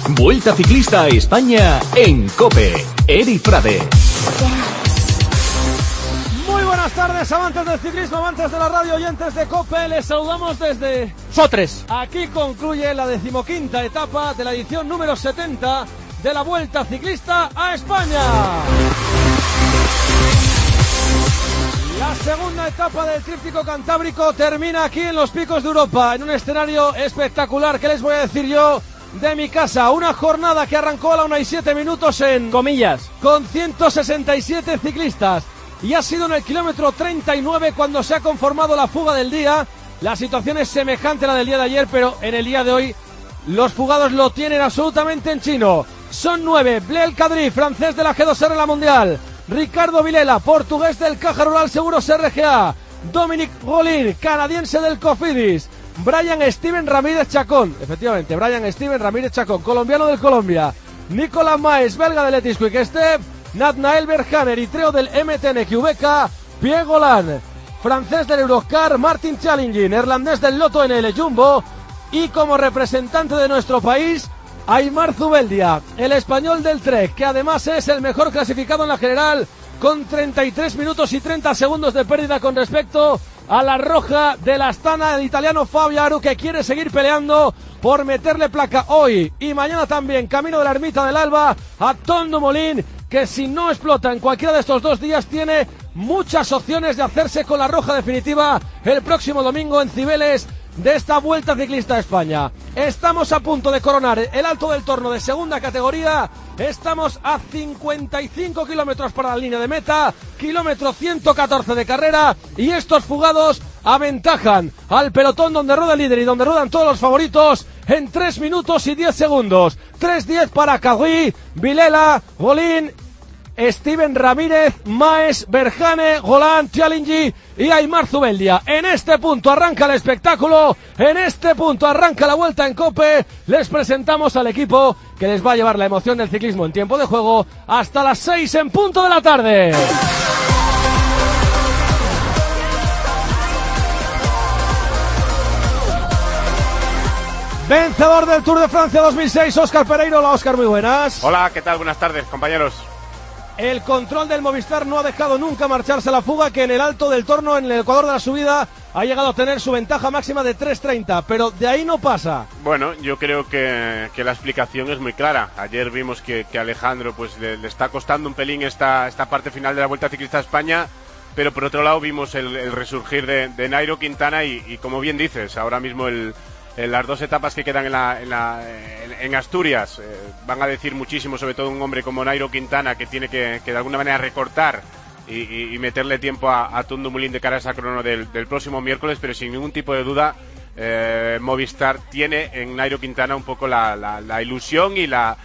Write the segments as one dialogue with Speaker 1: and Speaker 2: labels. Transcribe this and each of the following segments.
Speaker 1: Vuelta Ciclista a España en COPE. Eri Frade.
Speaker 2: Muy buenas tardes, amantes del ciclismo, amantes de la radio, oyentes de COPE. Les saludamos desde
Speaker 3: Sotres.
Speaker 2: Aquí concluye la 15ª etapa de la edición número 70 de la Vuelta Ciclista a España. La segunda etapa del tríptico cantábrico termina aquí en los Picos de Europa, en un escenario espectacular. ¿Qué les voy a decir yo de mi casa? Una jornada que arrancó a la 1:07 en
Speaker 3: Comillas,
Speaker 2: con 167 ciclistas, y ha sido en el kilómetro 39 cuando se ha conformado la fuga del día. La situación es semejante a la del día de ayer, pero en el día de hoy los fugados lo tienen absolutamente en chino. Son 9: Blaise Cadry, francés de la G2R en la Mundial; Ricardo Vilela, portugués del Caja Rural Seguros RGA; Dominic Rollin, canadiense del Cofidis; Brian Steven Ramírez Chacón, efectivamente, Brian Steven Ramírez Chacón, colombiano del Colombia; Nicolas Maes, belga del Letis Quick Step; Nathanael Berhan, eritreo del MTN QBK; Pierre Golan, francés del Eurocar; Martin Chalingin, neerlandés del Lotto NL Jumbo; y como representante de nuestro país, Aimar Zubeldia, el español del Trek, que además es el mejor clasificado en la general, con 33 minutos y 30 segundos de pérdida con respecto a la roja del Astana, el italiano Fabio Aru, que quiere seguir peleando por meterle placa hoy y mañana también, camino de la Ermita del Alba, a Tom Dumoulin, que si no explota en cualquiera de estos 2 días tiene muchas opciones de hacerse con la roja definitiva el próximo domingo en Cibeles de esta Vuelta Ciclista a España. Estamos a punto de coronar el Alto del Torno de segunda categoría. Estamos a 55 kilómetros para la línea de meta, kilómetro 114 de carrera, y estos fugados aventajan al pelotón donde rueda el líder y donde ruedan todos los favoritos en 3 minutos y 10 segundos. 3:10 para Cadry, Vilela, Golín, Steven Ramírez, Maes, Berhane, Golan, Chalingin y Aimar Zubeldia. En este punto arranca el espectáculo, en este punto arranca la Vuelta en COPE. Les presentamos al equipo que les va a llevar la emoción del ciclismo en tiempo de juego hasta las 6 en punto de la tarde. Vencedor del Tour de Francia 2006, Óscar Pereiro. Hola, Óscar, muy buenas.
Speaker 4: Hola, ¿qué tal? Buenas tardes, compañeros.
Speaker 2: El control del Movistar no ha dejado nunca marcharse la fuga, que en el Alto del Torno, en el Ecuador de la subida, ha llegado a tener su ventaja máxima de 3:30, pero de ahí no pasa.
Speaker 4: Bueno, yo creo que la explicación es muy clara. Ayer vimos que Alejandro pues le está costando un pelín esta parte final de la Vuelta Ciclista a España, pero por otro lado vimos el resurgir de Nairo Quintana y como bien dices, ahora mismo las 2 etapas que quedan en Asturias van a decir muchísimo, sobre todo un hombre como Nairo Quintana, que tiene que de alguna manera recortar y meterle tiempo a Tom Dumoulin de cara a esa crono del próximo miércoles, pero sin ningún tipo de duda Movistar tiene en Nairo Quintana un poco la ilusión y la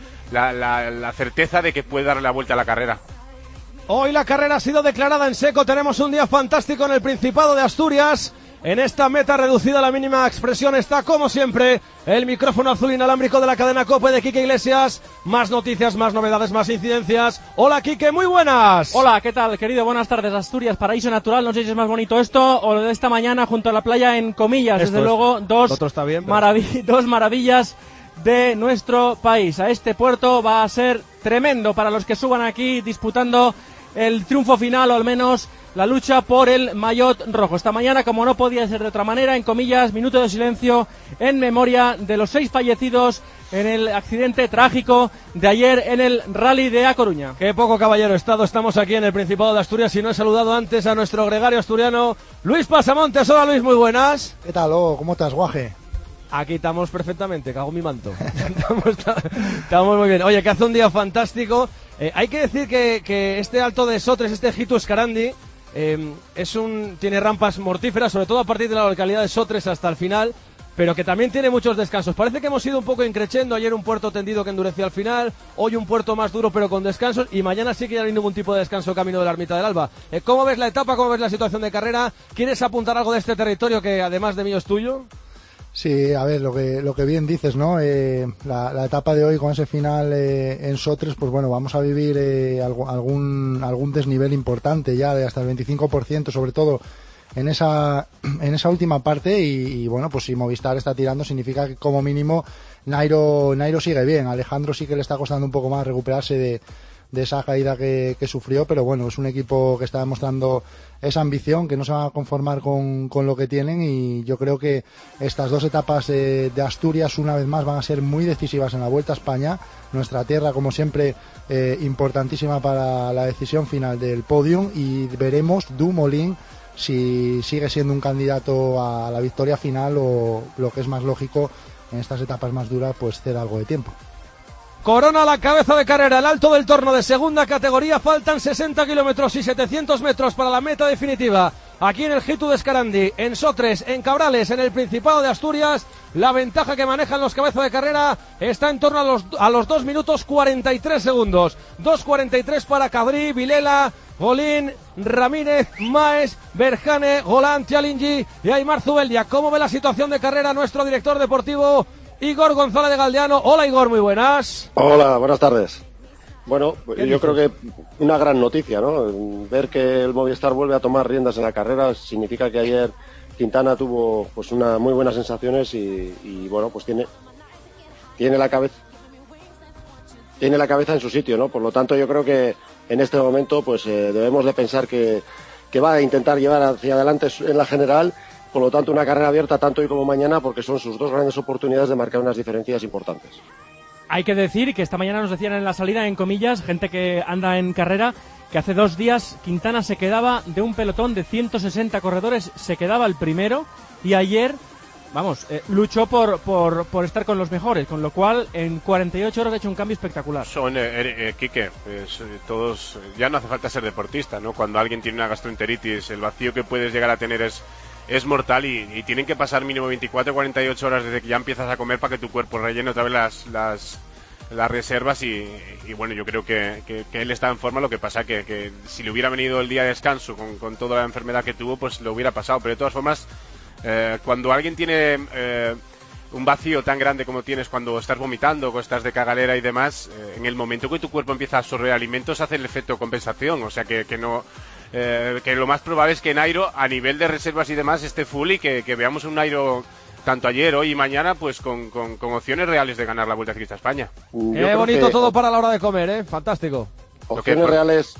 Speaker 4: certeza de que puede darle la vuelta a la carrera.
Speaker 2: Hoy la carrera ha sido declarada en seco, tenemos un día fantástico en el Principado de Asturias. En esta meta reducida a la mínima expresión está, como siempre, el micrófono azul inalámbrico de la cadena COPE de Quique Iglesias. Más noticias, más novedades, más incidencias. Hola, Quique, muy buenas.
Speaker 3: Hola, ¿qué tal, querido? Buenas tardes, Asturias, paraíso natural. No sé si es más bonito esto o lo de esta mañana junto a la playa en Comillas.
Speaker 2: Esto
Speaker 3: desde luego, dos maravillas de nuestro país. A este puerto va a ser tremendo para los que suban aquí disputando el triunfo final, o al menos la lucha por el maillot rojo. Esta mañana, como no podía ser de otra manera, en Comillas, minuto de silencio en memoria de los 6 fallecidos en el accidente trágico de ayer en el Rally de A Coruña.
Speaker 2: Qué poco caballero estado estamos aquí en el Principado de Asturias, y no he saludado antes a nuestro gregario asturiano Luis Pasamontes. Hola, Luis, muy buenas.
Speaker 5: ¿Qué tal? ¿Cómo estás, guaje?
Speaker 2: Aquí estamos perfectamente, cago en mi manto. estamos muy bien. Oye, que hace un día fantástico. Hay que decir que este Alto de Sotres, este Hitu Escarandi, tiene rampas mortíferas, sobre todo a partir de la localidad de Sotres hasta el final, pero que también tiene muchos descansos. Parece que hemos ido un poco increchendo. Ayer un puerto tendido que endureció al final, hoy un puerto más duro pero con descansos, y mañana sí que ya no hay ningún tipo de descanso camino de la Ermita del Alba. ¿Cómo ves la etapa? ¿Cómo ves la situación de carrera? ¿Quieres apuntar algo de este territorio que además de mío es tuyo?
Speaker 5: Sí, a ver, lo que bien dices, ¿no? La etapa de hoy con ese final en Sotres, pues bueno, vamos a vivir algún desnivel importante ya, de hasta el 25%, sobre todo en esa última parte y bueno, pues si Movistar está tirando significa que como mínimo Nairo sigue bien. Alejandro sí que le está costando un poco más recuperarse de esa caída que sufrió, pero bueno, es un equipo que está demostrando esa ambición, que no se va a conformar con lo que tienen, y yo creo que estas 2 etapas de Asturias una vez más van a ser muy decisivas en la Vuelta a España, nuestra tierra como siempre importantísima para la decisión final del podium, y veremos Dumoulin si sigue siendo un candidato a la victoria final o, lo que es más lógico en estas etapas más duras, pues ceda algo de tiempo.
Speaker 2: Corona la cabeza de carrera, el Alto del Torno de segunda categoría, faltan 60 kilómetros y 700 metros para la meta definitiva. Aquí en el Hitu de Escarandi, en Sotres, en Cabrales, en el Principado de Asturias, la ventaja que manejan los cabezas de carrera está en torno a los 2 minutos 43 segundos. 2.43 para Cadrí, Vilela, Golín, Ramírez, Maes, Berjane, Golán, Tialingi y Aimar Zubeldia. ¿Cómo ve la situación de carrera nuestro director deportivo Igor González de Galdeano? Hola Igor, muy buenas.
Speaker 6: Hola, buenas tardes. Bueno, yo creo que una gran noticia, ¿no? Ver que el Movistar vuelve a tomar riendas en la carrera significa que ayer Quintana tuvo pues muy buenas sensaciones y bueno, pues tiene la cabeza en su sitio, ¿no? Por lo tanto, yo creo que en este momento pues debemos de pensar que va a intentar llevar hacia adelante en la general. Por lo tanto, una carrera abierta tanto hoy como mañana, porque son sus 2 grandes oportunidades de marcar unas diferencias importantes.
Speaker 3: Hay que decir que esta mañana nos decían en la salida, en comillas, gente que anda en carrera, que hace 2 días Quintana se quedaba de un pelotón de 160 corredores, se quedaba el primero, y ayer, luchó por estar con los mejores, con lo cual en 48 horas ha hecho un cambio espectacular.
Speaker 4: Quique, todos, ya no hace falta ser deportista, ¿no? Cuando alguien tiene una gastroenteritis, el vacío que puedes llegar a tener es mortal y tienen que pasar mínimo 24 o 48 horas desde que ya empiezas a comer para que tu cuerpo rellene otra vez las reservas y bueno, yo creo que él está en forma. Lo que pasa que si le hubiera venido el día de descanso con toda la enfermedad que tuvo, pues lo hubiera pasado, pero de todas formas cuando alguien tiene un vacío tan grande como tienes cuando estás vomitando o estás de cagalera y demás, en el momento que tu cuerpo empieza a absorber alimentos hace el efecto compensación, o sea que no que lo más probable es que Nairo a nivel de reservas y demás esté full y que veamos un Nairo tanto ayer, hoy y mañana pues con opciones reales de ganar la Vuelta Ciclista a España.
Speaker 2: Qué bonito todo para la hora de comer, fantástico.
Speaker 6: Opciones reales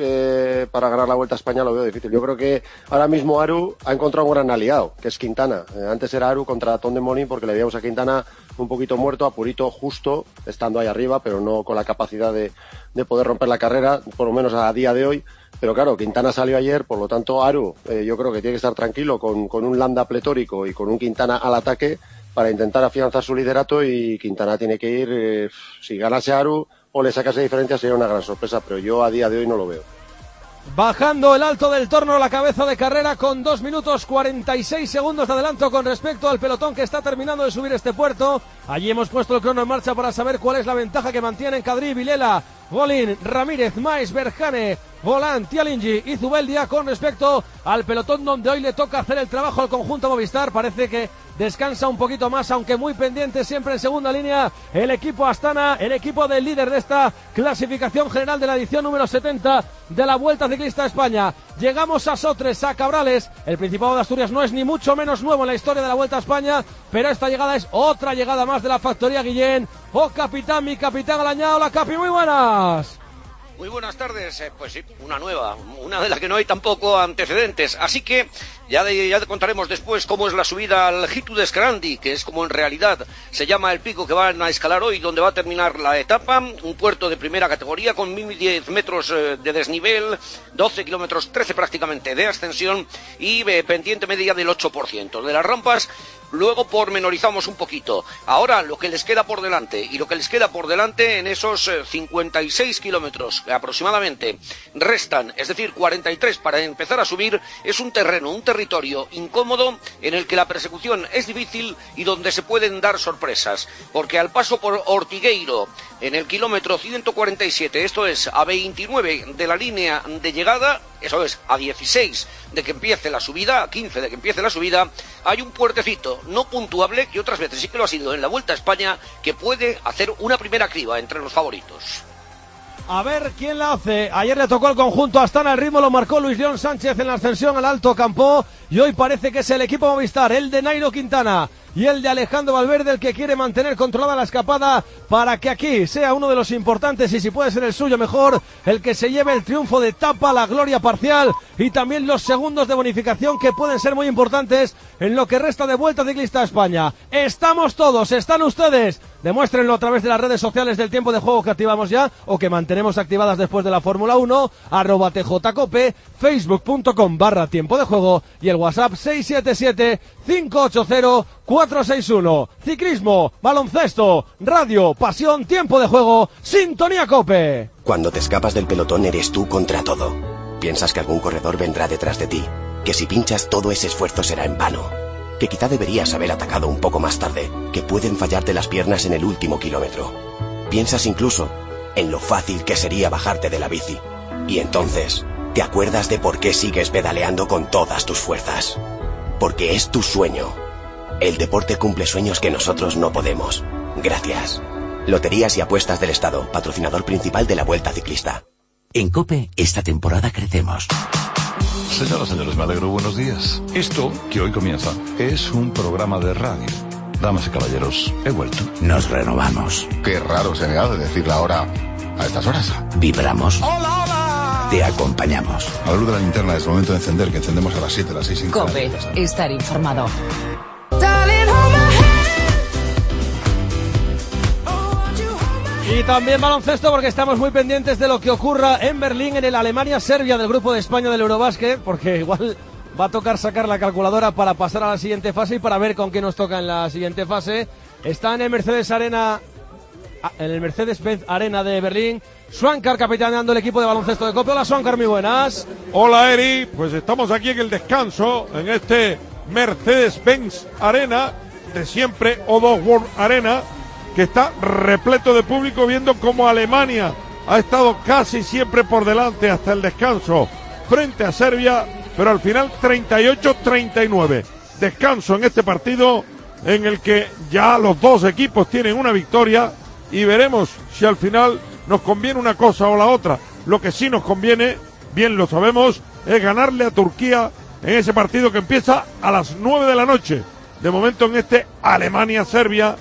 Speaker 6: para ganar la Vuelta a España lo veo difícil. Yo creo que ahora mismo Aru ha encontrado un gran aliado, que es Quintana. Antes era Aru contra Tom Dumoulin porque le veíamos a Quintana un poquito muerto, apurito, justo, estando ahí arriba, pero no con la capacidad de poder romper la carrera, por lo menos a día de hoy. Pero claro, Quintana salió ayer, por lo tanto Aru yo creo que tiene que estar tranquilo con un Landa pletórico y con un Quintana al ataque para intentar afianzar su liderato, y Quintana tiene que ir, si ganase Aru o le sacase diferencia sería una gran sorpresa, pero yo a día de hoy no lo veo.
Speaker 2: Bajando el Alto del Torno la cabeza de carrera con 2 minutos 46 segundos de adelanto con respecto al pelotón que está terminando de subir este puerto. Allí hemos puesto el crono en marcha para saber cuál es la ventaja que mantienen Cadrí, Vilela, Golín, Ramírez, Maes, Berjane, Golán, Tialingi y Zubeldia con respecto al pelotón donde hoy le toca hacer el trabajo al conjunto Movistar. Parece que descansa un poquito más, aunque muy pendiente siempre en segunda línea el equipo Astana, el equipo del líder de esta clasificación general de la edición número 70 de la Vuelta Ciclista a España. Llegamos a Sotres, a Cabrales. El Principado de Asturias no es ni mucho menos nuevo en la historia de la Vuelta a España, pero esta llegada es otra llegada más de la factoría Guillén. Oh capitán, mi capitán Alañado, la Capi, muy buenas.
Speaker 7: Muy buenas tardes, pues sí, una nueva, una de la que no hay tampoco antecedentes, así que ya te contaremos después cómo es la subida al Hitu de Escarandi, que es como en realidad se llama el pico que van a escalar hoy, donde va a terminar la etapa, un puerto de primera categoría con 1010 metros de desnivel, 12 kilómetros, 13 prácticamente de ascensión y pendiente media del 8%. De las rampas luego pormenorizamos un poquito. Ahora lo que les queda por delante, y lo que les queda por delante en esos 56 kilómetros aproximadamente restan, es decir, 43 para empezar a subir, es un terreno, un territorio incómodo en el que la persecución es difícil y donde se pueden dar sorpresas, porque al paso por Ortigueiro en el kilómetro 147, esto es a 29 de la línea de llegada, eso es a 16 de que empiece la subida, a 15 de que empiece la subida, hay un puertecito no puntuable, que otras veces sí que lo ha sido en la Vuelta a España, que puede hacer una primera criba entre los favoritos.
Speaker 2: A ver quién la hace. Ayer le tocó al conjunto Astana, el ritmo lo marcó Luis León Sánchez en la ascensión al Alto Campo, y hoy parece que es el equipo Movistar, el de Nairo Quintana y el de Alejandro Valverde, el que quiere mantener controlada la escapada para que aquí sea uno de los importantes, y si puede ser el suyo mejor, el que se lleve el triunfo de etapa, la gloria parcial y también los segundos de bonificación que pueden ser muy importantes en lo que resta de Vuelta Ciclista a España. Estamos todos, están ustedes. Demuéstrenlo a través de las redes sociales del Tiempo de Juego que activamos ya o que mantenemos activadas después de la Fórmula 1, @TJCope, facebook.com/Tiempo de Juego y el WhatsApp 677-580-461. Ciclismo, baloncesto, radio, pasión, Tiempo de Juego, Sintonía Cope.
Speaker 8: Cuando te escapas del pelotón eres tú contra todo. Piensas que algún corredor vendrá detrás de ti, que si pinchas todo ese esfuerzo será en vano, que quizá deberías haber atacado un poco más tarde, que pueden fallarte las piernas en el último kilómetro. Piensas incluso en lo fácil que sería bajarte de la bici. Y entonces, te acuerdas de por qué sigues pedaleando con todas tus fuerzas. Porque es tu sueño. El deporte cumple sueños que nosotros no podemos. Gracias. Loterías y Apuestas del Estado, patrocinador principal de la Vuelta Ciclista.
Speaker 9: En COPE, esta temporada crecemos.
Speaker 10: Señoras y señores, me alegro, buenos días. Esto, que hoy comienza, es un programa de radio. Damas y caballeros, he vuelto.
Speaker 9: Nos renovamos.
Speaker 11: Qué raro se me hace decir la hora a estas horas.
Speaker 9: Vibramos.
Speaker 11: ¡Hola, hola!
Speaker 9: Te acompañamos.
Speaker 10: A la luz de la linterna es momento de encender, que encendemos a las 7, a las 6.
Speaker 12: COPE, estar informado.
Speaker 2: Y también baloncesto, porque estamos muy pendientes de lo que ocurra en Berlín, en el Alemania-Serbia del Grupo de España del Eurobásquet, porque igual va a tocar sacar la calculadora para pasar a la siguiente fase y para ver con qué nos toca en la siguiente fase. Está en el Mercedes-Benz Arena de Berlín, Swankar capitaneando el equipo de baloncesto de COPE. Hola Swankar, muy buenas.
Speaker 13: Hola Eri, pues estamos aquí en el descanso, en este Mercedes-Benz Arena, de siempre O2 World Arena, que está repleto de público, viendo cómo Alemania ha estado casi siempre por delante hasta el descanso frente a Serbia, pero al final 38-39. Descanso en este partido en el que ya los dos equipos tienen una victoria y veremos si al final nos conviene una cosa o la otra. Lo que sí nos conviene, bien lo sabemos, es ganarle a Turquía en ese partido que empieza a las 9 de la noche. De momento en este Alemania-Serbia,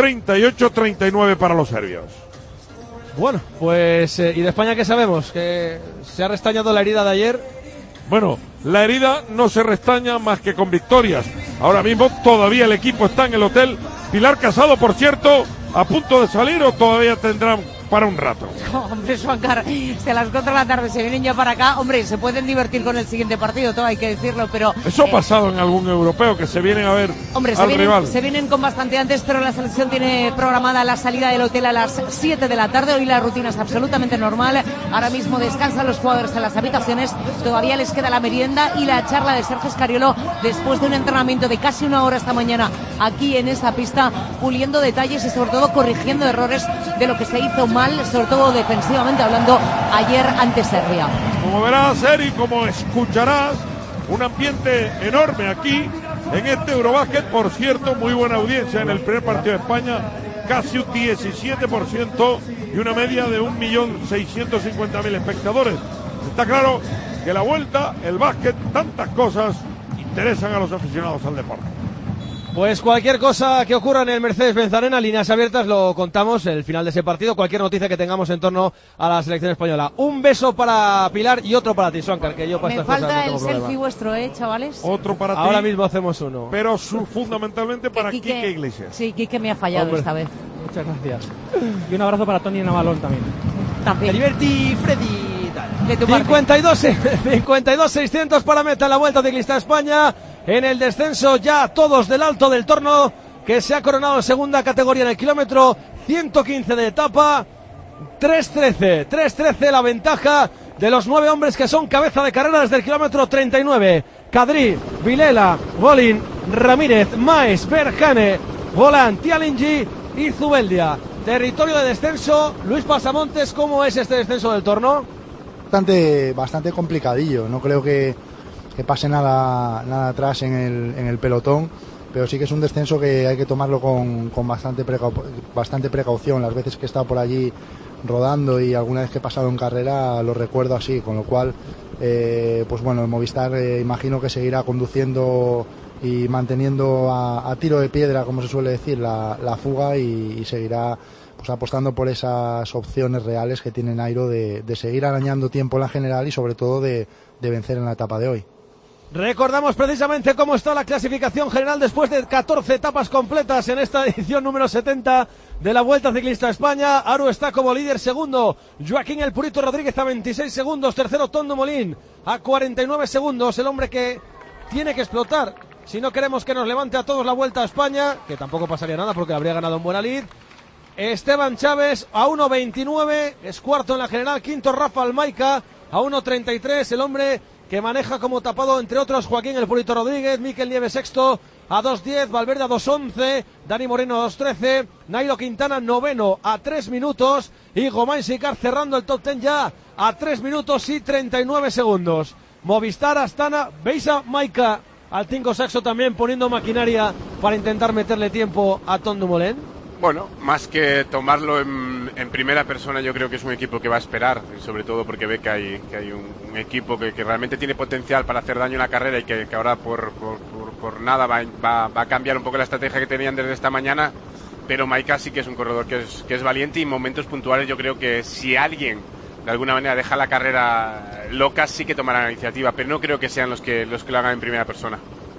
Speaker 13: 38-39 para los serbios.
Speaker 2: Bueno, pues ¿y de España qué sabemos? ¿Que se ha restañado la herida de ayer?
Speaker 13: Bueno, la herida no se restaña más que con victorias. Ahora mismo todavía el equipo está en el hotel. Pilar Casado, por cierto, a punto de salir, o todavía tendrán para un rato.
Speaker 12: Hombre, Swankar, si a las 4 de la tarde se vienen ya para acá, hombre, se pueden divertir con el siguiente partido, todo hay que decirlo, pero...
Speaker 13: Eso ha pasado en algún europeo, que se vienen a ver rival.
Speaker 12: Se vienen con bastante antes, pero la selección tiene programada la salida del hotel a las 7 de la tarde. Hoy la rutina es absolutamente normal. Ahora mismo descansan los jugadores en las habitaciones. Todavía les queda la merienda y la charla de Sergio Scariolo después de un entrenamiento de casi una hora esta mañana aquí en esta pista, puliendo detalles y sobre todo corrigiendo errores de lo que se hizo mal, sobre todo defensivamente hablando, ayer ante Serbia.
Speaker 13: Como verás, Eri, como escucharás, un ambiente enorme aquí en este Eurobásquet. Por cierto, muy buena audiencia en el primer partido de España, casi un 17% y una media de 1.650.000 espectadores. Está claro que la vuelta, el básquet, tantas cosas interesan a los aficionados al deporte.
Speaker 2: Pues cualquier cosa que ocurra en el Mercedes-Benz Arena, líneas abiertas, lo contamos, el final de ese partido, cualquier noticia que tengamos en torno a la selección española. Un beso para Pilar y otro para ti, Swankar, que yo para estas cosas no tengo problema.
Speaker 12: Me falta el selfie vuestro, chavales.
Speaker 13: Otro para ti.
Speaker 2: Ahora mismo hacemos uno.
Speaker 13: Pero fundamentalmente para Quique Iglesias.
Speaker 12: Sí, Quique me ha fallado esta vez.
Speaker 3: Muchas gracias. Y un abrazo para Tony Navalón también.
Speaker 12: También.
Speaker 2: Liberty, Freddy.
Speaker 12: De tu
Speaker 2: 52-600 para meta en la Vuelta Ciclista a España. En el descenso ya todos del alto del torno, que se ha coronado en segunda categoría en el kilómetro 115 de etapa. 3.13 la ventaja de los 9 hombres que son cabeza de carrera desde el kilómetro 39. Kadri, Vilela, Volin, Ramírez, Maes, Berjane, Volan, Tialingi y Zubeldia. Territorio de descenso. Luis Pasamontes, ¿cómo es este descenso del torno?
Speaker 5: Bastante complicadillo. No creo que pase nada atrás en el pelotón. pero sí que es un descenso que hay que tomarlo con bastante precaución. Las veces que he estado por allí rodando y alguna vez que he pasado en carrera lo recuerdo así, con lo cual pues bueno, el Movistar imagino que seguirá conduciendo y manteniendo a tiro de piedra, como se suele decir, la fuga, y seguirá pues apostando por esas opciones reales que tiene Nairo de seguir arañando tiempo en la general y sobre todo de vencer en la etapa de hoy.
Speaker 2: Recordamos precisamente cómo está la clasificación general después de 14 etapas completas en esta edición número 70 de la Vuelta Ciclista a España. Aru está como líder, segundo Joaquín El Purito Rodríguez a 26 segundos, tercero Ton Dumoulin a 49 segundos, el hombre que tiene que explotar si no queremos que nos levante a todos la Vuelta a España, que tampoco pasaría nada porque habría ganado en buena lid. Esteban Chávez a 1.29, es cuarto en la general, quinto Rafa Almaica a 1.33, el hombre que maneja como tapado, entre otros, Joaquín El Purito Rodríguez, Mikel Nieves sexto a 2.10, Valverde a 2.11, Dani Moreno a 2.13, Nairo Quintana noveno a 3 minutos y Romain Sicard cerrando el top 10 ya a 3 minutos y 39 segundos. Movistar, Astana, Beisa Maika al 5 saxo también poniendo maquinaria para intentar meterle tiempo a Tom Dumoulin.
Speaker 4: Bueno, más que tomarlo en primera persona, yo creo que es un equipo que va a esperar, sobre todo porque ve que hay un equipo que realmente tiene potencial para hacer daño en la carrera y que ahora por nada va a cambiar un poco la estrategia que tenían desde esta mañana, pero Maika sí que es un corredor que es valiente y en momentos puntuales yo creo que si alguien de alguna manera deja la carrera loca sí que tomará la iniciativa, pero no creo que sean los que lo hagan en primera persona.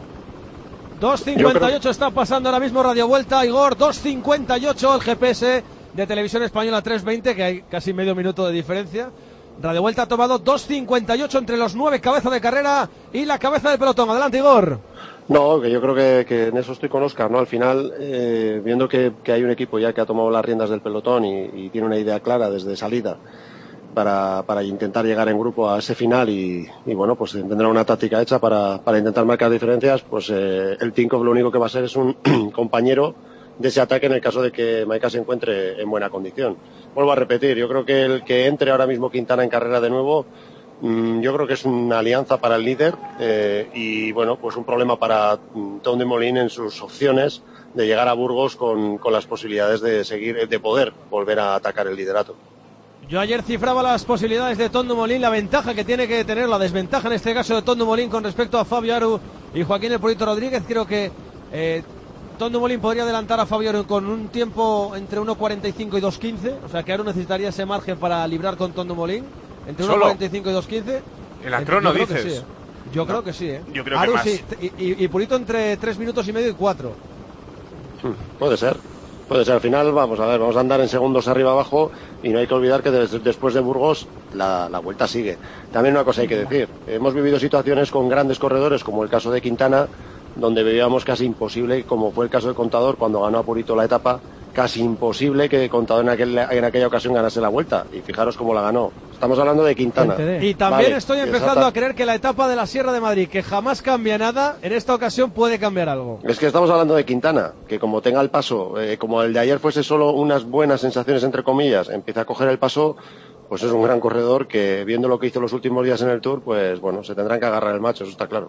Speaker 2: 2.58 está pasando ahora mismo Radio Vuelta, Igor, 2.58 el GPS de Televisión Española 3.20, que hay casi medio minuto de diferencia. Radio Vuelta ha tomado 2.58 entre los 9 cabeza de carrera y la cabeza del pelotón. Adelante, Igor.
Speaker 6: No, que yo creo que en eso estoy con Óscar, ¿no? Al final, viendo que hay un equipo ya que ha tomado las riendas del pelotón y tiene una idea clara desde salida para intentar llegar en grupo a ese final y bueno, pues tendrá una táctica hecha para intentar marcar diferencias, pues el Tinkoff lo único que va a ser es un compañero de ese ataque en el caso de que Maika se encuentre en buena condición. Vuelvo a repetir, yo creo que el que entre ahora mismo Quintana en carrera de nuevo, yo creo que es una alianza para el líder y bueno, pues un problema para Tom Dumoulin en sus opciones de llegar a Burgos con las posibilidades de poder volver a atacar el liderato.
Speaker 2: Yo ayer cifraba las posibilidades de Tom Dumoulin, la ventaja que tiene que tener, la desventaja en este caso de Tom Dumoulin con respecto a Fabio Aru y Joaquín El Purito Rodríguez. Creo que Tom Dumoulin podría adelantar a Fabio Aru con un tiempo entre 1.45 y 2.15, o sea que Aru necesitaría ese margen para librar con Tom Dumoulin, entre 1.45 y 2.15.
Speaker 4: ¿En la crono dices?
Speaker 2: Sí, yo creo que sí, ¿eh?
Speaker 4: Yo creo
Speaker 2: Aru
Speaker 4: que más.
Speaker 2: Sí, y Purito entre 3 minutos y medio y 4.
Speaker 6: Puede ser, al final vamos a andar en segundos arriba abajo y no hay que olvidar que después de Burgos la vuelta sigue. También una cosa hay que decir, hemos vivido situaciones con grandes corredores como el caso de Quintana, donde veíamos casi imposible, como fue el caso de Contador cuando ganó a Purito la etapa, casi imposible que Contador en aquella ocasión ganase la vuelta, y fijaros cómo la ganó. Estamos hablando de Quintana.
Speaker 2: Y también estoy empezando a creer que la etapa de la Sierra de Madrid, que jamás cambia nada, en esta ocasión puede cambiar algo.
Speaker 6: Es que estamos hablando de Quintana, que como tenga el paso, como el de ayer fuese solo unas buenas sensaciones entre comillas, empieza a coger el paso, pues es un gran corredor que, viendo lo que hizo los últimos días en el Tour, pues bueno, se tendrán que agarrar el macho, eso está claro.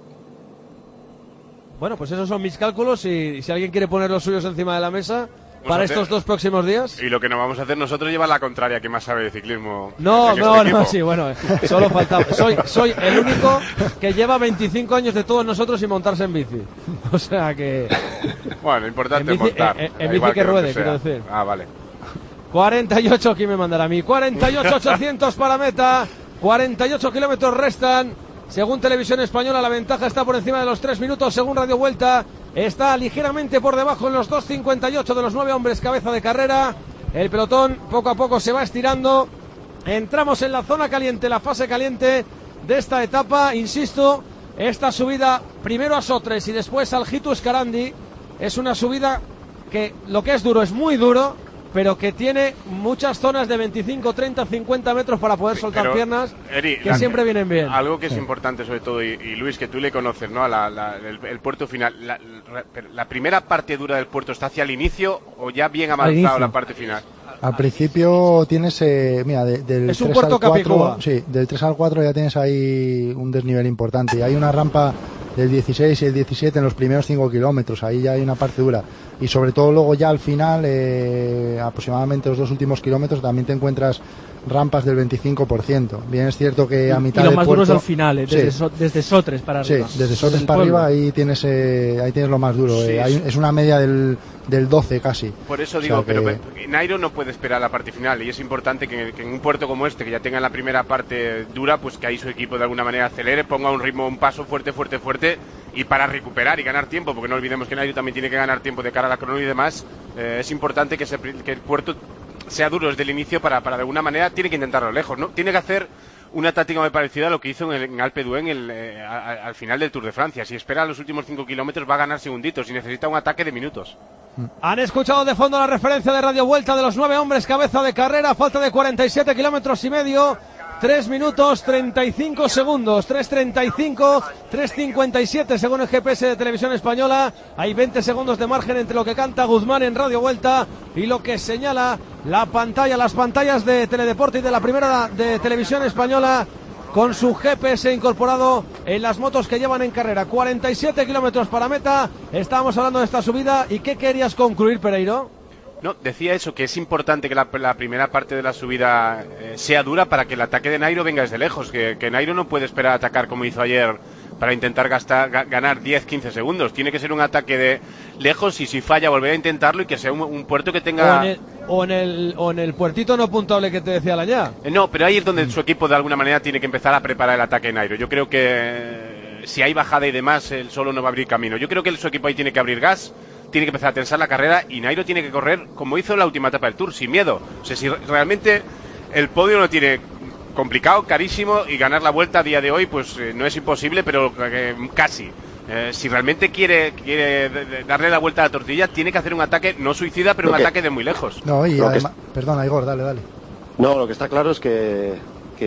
Speaker 2: Bueno, pues esos son mis cálculos y si alguien quiere poner los suyos encima de la mesa para estos 2 próximos días.
Speaker 4: Y lo que no vamos a hacer nosotros es llevar la contraria, que más sabe de ciclismo.
Speaker 2: No, sí, bueno, solo faltaba. Soy el único que lleva 25 años de todos nosotros sin montarse en bici. O sea que...
Speaker 4: Bueno, importante es montar.
Speaker 2: En bici que ruede, quiero decir.
Speaker 4: Ah, vale.
Speaker 2: 48, aquí me mandará a mí. 48.800 para meta. 48 kilómetros restan. Según Televisión Española, la ventaja está por encima de los 3 minutos. Según Radio Vuelta, está ligeramente por debajo en los 2.58 de los 9 hombres cabeza de carrera. El pelotón poco a poco se va estirando. Entramos en la zona caliente, la fase caliente de esta etapa. Insisto, esta subida primero a Sotres y después al Hitu Escarandi es una subida que lo que es duro es muy duro, pero que tiene muchas zonas de 25, 30, 50 metros para poder soltar piernas, Eri, que siempre vienen bien.
Speaker 4: Algo que es importante sobre todo, y Luis, que tú le conoces, ¿no? El puerto final. La primera parte dura del puerto está hacia el inicio o ya bien avanzado la parte final.
Speaker 5: Al principio tienes, mira, del
Speaker 2: es
Speaker 5: 3 al 4, sí, del 3 al 4 ya tienes ahí un desnivel importante. Y hay una rampa del 16 y el 17 en los primeros 5 kilómetros, ahí ya hay una parte dura, y sobre todo luego ya al final, aproximadamente los 2 últimos kilómetros, también te encuentras rampas del 25%. Bien, es cierto que a mitad
Speaker 3: y lo
Speaker 5: del
Speaker 3: más
Speaker 5: puerto,
Speaker 3: duro es al final, desde Sotres para arriba.
Speaker 5: Sí, desde Sotres para arriba, ahí tienes lo más duro. Es una media del 12 casi.
Speaker 4: Por eso digo, pero Nairo no puede esperar a la parte final, y es importante que en un puerto como este, que ya tenga la primera parte dura, pues que ahí su equipo de alguna manera acelere, ponga un ritmo, un paso fuerte, y para recuperar y ganar tiempo, porque no olvidemos que Nairo también tiene que ganar tiempo de cara a la crono y demás. Es importante que el puerto sea duro desde el inicio para de alguna manera, tiene que intentarlo lejos, ¿no? Tiene que hacer una táctica muy parecida a lo que hizo en Alpe d'Huez al final del Tour de Francia. Si espera los últimos 5 kilómetros va a ganar segunditos y necesita un ataque de minutos.
Speaker 2: Han escuchado de fondo la referencia de Radio Vuelta de los 9 hombres cabeza de carrera, falta de 47 kilómetros y medio, 3 minutos 35 segundos, 3.35, 3.57 según el GPS de Televisión Española. Hay 20 segundos de margen entre lo que canta Guzmán en Radio Vuelta y lo que señala la pantalla, las pantallas de Teledeporte y de la primera de Televisión Española, con su GPS incorporado en las motos que llevan en carrera. 47 kilómetros para meta. Estábamos hablando de esta subida. ¿Y qué querías concluir, Pereiro?
Speaker 4: No, decía eso, que es importante que la primera parte de la subida sea dura para que el ataque de Nairo venga desde lejos, que Nairo no puede esperar a atacar como hizo ayer para intentar ganar 10-15 segundos. Tiene que ser un ataque de lejos, y si falla volver a intentarlo, y que sea un puerto que tenga...
Speaker 2: O en el puertito no puntable que te decía Alañá.
Speaker 4: No, pero ahí es donde su equipo de alguna manera tiene que empezar a preparar el ataque de Nairo. Yo creo que si hay bajada y demás, él solo no va a abrir camino. Yo creo que su equipo ahí tiene que abrir gas, tiene que empezar a tensar la carrera, y Nairo tiene que correr como hizo en la última etapa del Tour, sin miedo. O sea, si realmente el podio lo tiene complicado, carísimo, y ganar la Vuelta a día de hoy pues no es imposible, pero casi. Si realmente quiere darle la vuelta a la tortilla, tiene que hacer un ataque no suicida, pero un ataque de muy lejos.
Speaker 5: No, y además, perdona, Igor, dale.
Speaker 6: No, lo que está claro es que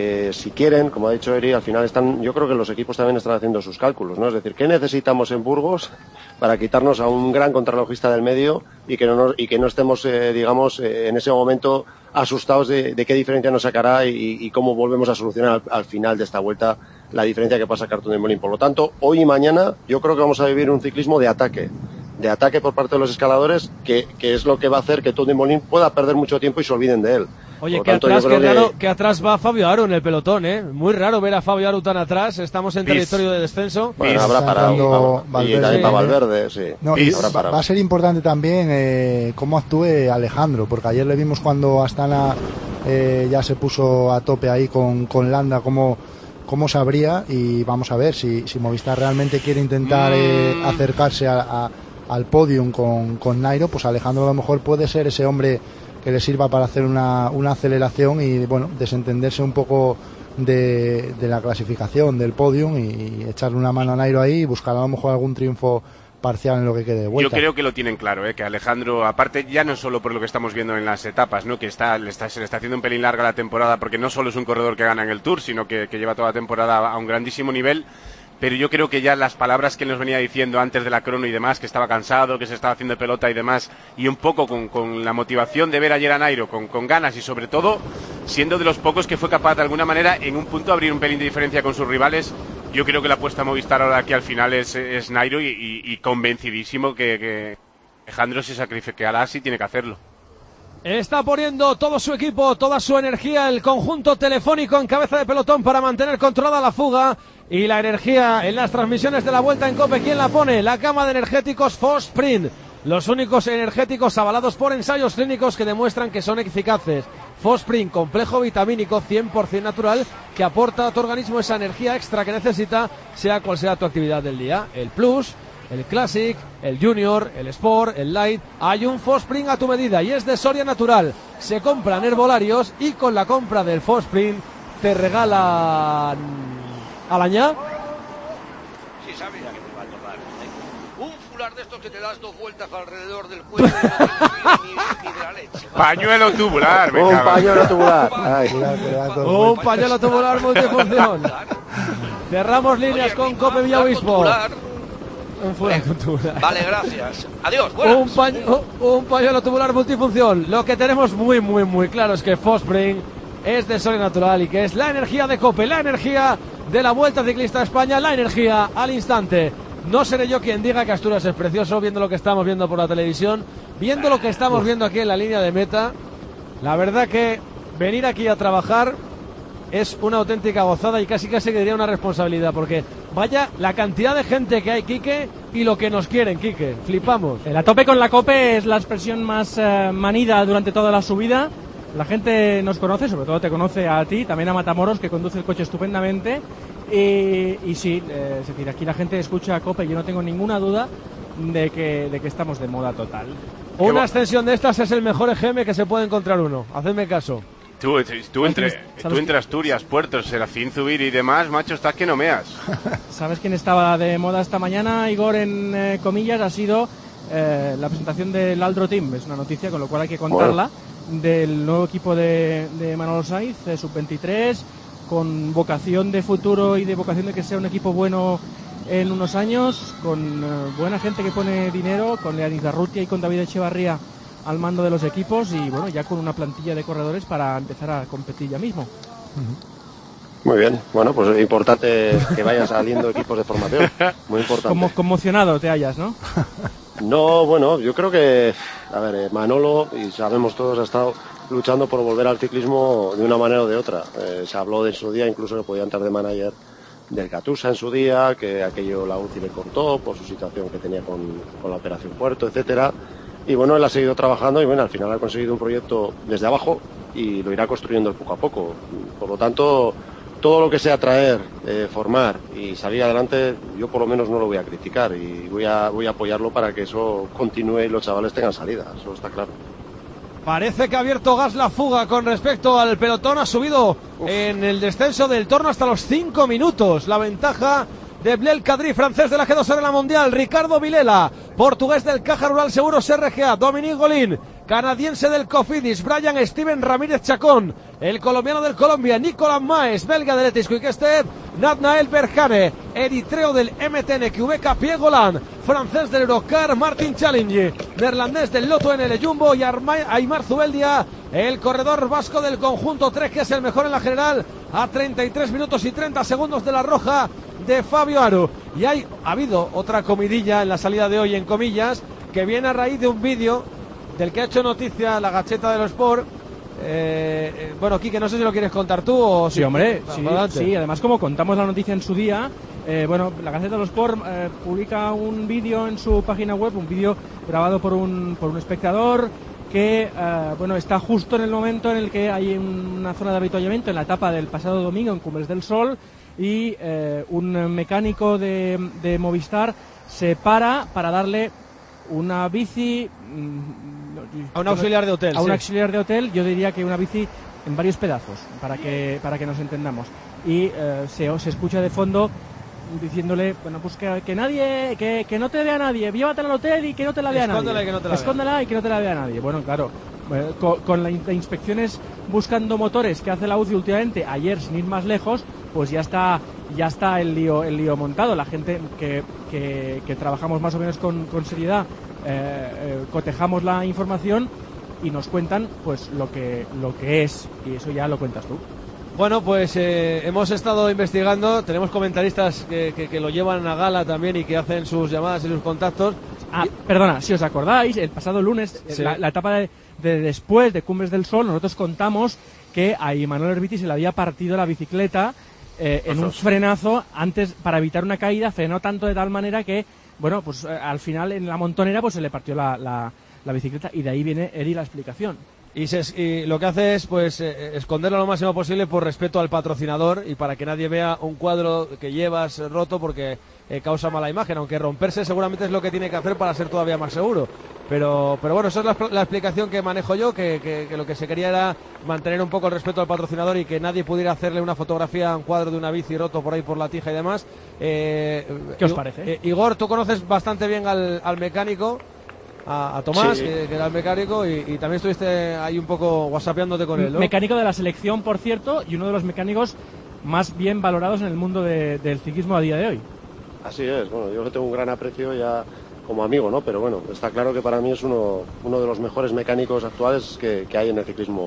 Speaker 6: si quieren, como ha dicho Eri, al final yo creo que los equipos también están haciendo sus cálculos, ¿no? Es decir, ¿qué necesitamos en Burgos para quitarnos a un gran contrarrelojista del medio y que no estemos, digamos, en ese momento asustados de qué diferencia nos sacará y cómo volvemos a solucionar al final de esta vuelta la diferencia que pasa a Cartón de Molín? Por lo tanto, hoy y mañana yo creo que vamos a vivir un ciclismo de ataque por parte de los escaladores, que es lo que va a hacer que Tony Molín pueda perder mucho tiempo y se olviden de él.
Speaker 2: Oye, que atrás va Fabio Aru en el pelotón, ¿eh? Muy raro ver a Fabio Aru tan atrás. Estamos en territorio de descenso.
Speaker 6: Bueno, habrá parado y también para Valverde, sí.
Speaker 5: No, y va a ser importante también cómo actúe Alejandro, porque ayer le vimos cuando Astana ya se puso a tope ahí con Landa, cómo se abría, y vamos a ver si Movistar realmente quiere intentar acercarse al podium con Nairo. Pues Alejandro a lo mejor puede ser ese hombre que le sirva para hacer una aceleración y bueno, desentenderse un poco de la clasificación del podium y echarle una mano a Nairo ahí y buscar a lo mejor algún triunfo parcial en lo que quede de vuelta.
Speaker 4: Yo creo que lo tienen claro, que Alejandro, aparte ya no solo por lo que estamos viendo en las etapas, ¿no? Que se le está haciendo un pelín larga la temporada, porque no solo es un corredor que gana en el Tour, sino que lleva toda la temporada a un grandísimo nivel. Pero yo creo que ya las palabras que él nos venía diciendo antes de la crono y demás, que estaba cansado, que se estaba haciendo pelota y demás, y un poco con la motivación de ver ayer a Nairo con ganas, y sobre todo siendo de los pocos que fue capaz de alguna manera en un punto abrir un pelín de diferencia con sus rivales. Yo creo que la apuesta a Movistar ahora aquí al final es Nairo, y convencidísimo que Alejandro se sacrificará si tiene que hacerlo.
Speaker 2: Está poniendo todo su equipo, toda su energía, el conjunto telefónico en cabeza de pelotón para mantener controlada la fuga y la energía en las transmisiones de la Vuelta en COPE. ¿Quién la pone? La gama de energéticos Fosprin, los únicos energéticos avalados por ensayos clínicos que demuestran que son eficaces. Fosprin, complejo vitamínico 100% natural que aporta a tu organismo esa energía extra que necesita, sea cual sea tu actividad del día. El Plus, el Classic, el Junior, el Sport, el Light, hay un Fosprin a tu medida y es de Soria Natural. Se compran herbolarios y con la compra del Fosprin te regalan Alañá.
Speaker 7: Sí, sabes que me va a tomar. Un fular de estos que te das 2 vueltas alrededor del cuello y no ni de la leche.
Speaker 4: Pañuelo tubular,
Speaker 6: un pañuelo tubular.
Speaker 2: Un pañuelo tubular multifunción. Cerramos líneas con Cope Villaobispo. Un fular tubular.
Speaker 7: Vale, gracias. Adiós.
Speaker 2: Un pañuelo tubular multifunción. Lo que tenemos muy, muy, muy claro es que Fosprin es de Soria Natural y que es la energía de Cope, la energía de la Vuelta Ciclista a España, la energía al instante. No seré yo quien diga que Asturias es precioso, viendo lo que estamos viendo por la televisión, viendo lo que estamos viendo aquí en la línea de meta. La verdad que venir aquí a trabajar es una auténtica gozada y casi que diría una responsabilidad, porque vaya la cantidad de gente que hay, Quique, y lo que nos quieren, Quique, flipamos.
Speaker 3: El a tope con la COPE es la expresión más manida durante toda la subida. La gente nos conoce, sobre todo te conoce a ti, también a Matamoros, que conduce el coche estupendamente. Y sí, es decir, aquí la gente escucha a COPE, yo no tengo ninguna duda de que estamos de moda total.
Speaker 2: Una ascensión de estas es el mejor EGM que se puede encontrar uno, hacedme caso.
Speaker 4: Tú entre Asturias, Puerto, Serafín, Zubiri y demás, macho, estás que no meas.
Speaker 3: ¿Sabes quién estaba de moda esta mañana, Igor, en comillas? Ha sido la presentación del Aldro Team. Es una noticia, con lo cual hay que contarla, del nuevo equipo de Manolo Saiz, Sub-23, con vocación de futuro y de vocación de que sea un equipo bueno en unos años, con buena gente que pone dinero, con Leanis Darrutia y con David Echevarría al mando de los equipos, y bueno, ya con una plantilla de corredores para empezar a competir ya mismo.
Speaker 6: Muy bien, bueno, pues es importante que vayan saliendo equipos de formación, muy importante.
Speaker 3: Como conmocionado te hallas, ¿no?
Speaker 6: No, bueno, yo creo que, a ver, Manolo, y sabemos todos, ha estado luchando por volver al ciclismo de una manera o de otra. Se habló de en su día, incluso que podía entrar de manager del Catusa en su día, que aquello la UCI le cortó por su situación que tenía con la Operación Puerto, etcétera. Y bueno, él ha seguido trabajando y bueno, al final ha conseguido un proyecto desde abajo y lo irá construyendo poco a poco. Por lo tanto, todo lo que sea traer, formar y salir adelante, yo por lo menos no lo voy a criticar y voy a apoyarlo para que eso continúe y los chavales tengan salida, eso está claro.
Speaker 2: Parece que ha abierto gas la fuga con respecto al pelotón, ha subido en el descenso del Torno hasta los 5 minutos. La ventaja de Blel Cadrí, francés de la G2R en la Mundial, Ricardo Vilela, portugués del Caja Rural Seguros RGA, Dominique Golín, canadiense del Cofidis, Brian Steven Ramírez Chacón, el colombiano del Colombia, Nicolás Maes, belga del Etis Quick Step, Nathanael Berjane, eritreo del MTN QVK Piegolan, francés del Eurocar, Martin Challenge, neerlandés del Lotto NL Jumbo y Aymar Zubeldia, el corredor vasco del conjunto 3, que es el mejor en la general, a 33 minutos y 30 segundos de la roja de Fabio Aru. Y ha habido otra comidilla en la salida de hoy, en comillas, que viene a raíz de un vídeo del que ha hecho noticia la Gacheta de los Sport. Bueno, Quique, no sé si lo quieres contar tú o
Speaker 3: sí, hombre, sí, además como contamos la noticia en su día, bueno, la Gaceta de los Sport publica un vídeo en su página web, un vídeo grabado por un espectador que bueno, está justo en el momento en el que hay una zona de avituallamiento en la etapa del pasado domingo en Cumbres del Sol, y un mecánico de Movistar se para darle una bici
Speaker 2: a un auxiliar de hotel.
Speaker 3: A un auxiliar de hotel, yo diría que una bici en varios pedazos, para que nos entendamos. Y se escucha de fondo diciéndole, bueno, pues que nadie, que no te vea nadie, llévatela al hotel y que no te la vea nadie. Escóndela y que no te la vea nadie. Bueno, claro, con las inspecciones buscando motores que hace la UCI últimamente, ayer sin ir más lejos, pues ya está el lío montado. La gente que trabajamos más o menos con seriedad, cotejamos la información y nos cuentan pues lo que es, y eso ya lo cuentas tú.
Speaker 2: Bueno, pues hemos estado investigando, tenemos comentaristas que lo llevan a gala también y que hacen sus llamadas y sus contactos.
Speaker 3: Perdona, si os acordáis, el pasado lunes, sí, la etapa de después de Cumbres del Sol, nosotros contamos que a Imanol Herbiti se le había partido la bicicleta en un frenazo antes, para evitar una caída, frenó tanto de tal manera que, bueno, pues al final en la montonera pues se le partió la bicicleta, y de ahí viene, Eri, la explicación.
Speaker 2: Y lo que hace es pues esconderlo lo máximo posible por respeto al patrocinador y para que nadie vea un cuadro que llevas roto, porque causa mala imagen, aunque romperse seguramente es lo que tiene que hacer para ser todavía más seguro. Pero bueno, esa es la explicación que manejo yo, que lo que se quería era mantener un poco el respeto al patrocinador y que nadie pudiera hacerle una fotografía a un cuadro de una bici roto por ahí por la tija y demás.
Speaker 3: ¿Qué os parece?
Speaker 2: Igor, tú conoces bastante bien al mecánico, a Tomás, sí, que era el mecánico, y también estuviste ahí un poco whatsappeándote con él, ¿no?
Speaker 3: Mecánico de la selección, por cierto, y uno de los mecánicos más bien valorados en el mundo del ciclismo a día de hoy.
Speaker 6: Así es, bueno, yo le tengo un gran aprecio ya como amigo, ¿no? Pero bueno, está claro que para mí es uno de los mejores mecánicos actuales que hay en el ciclismo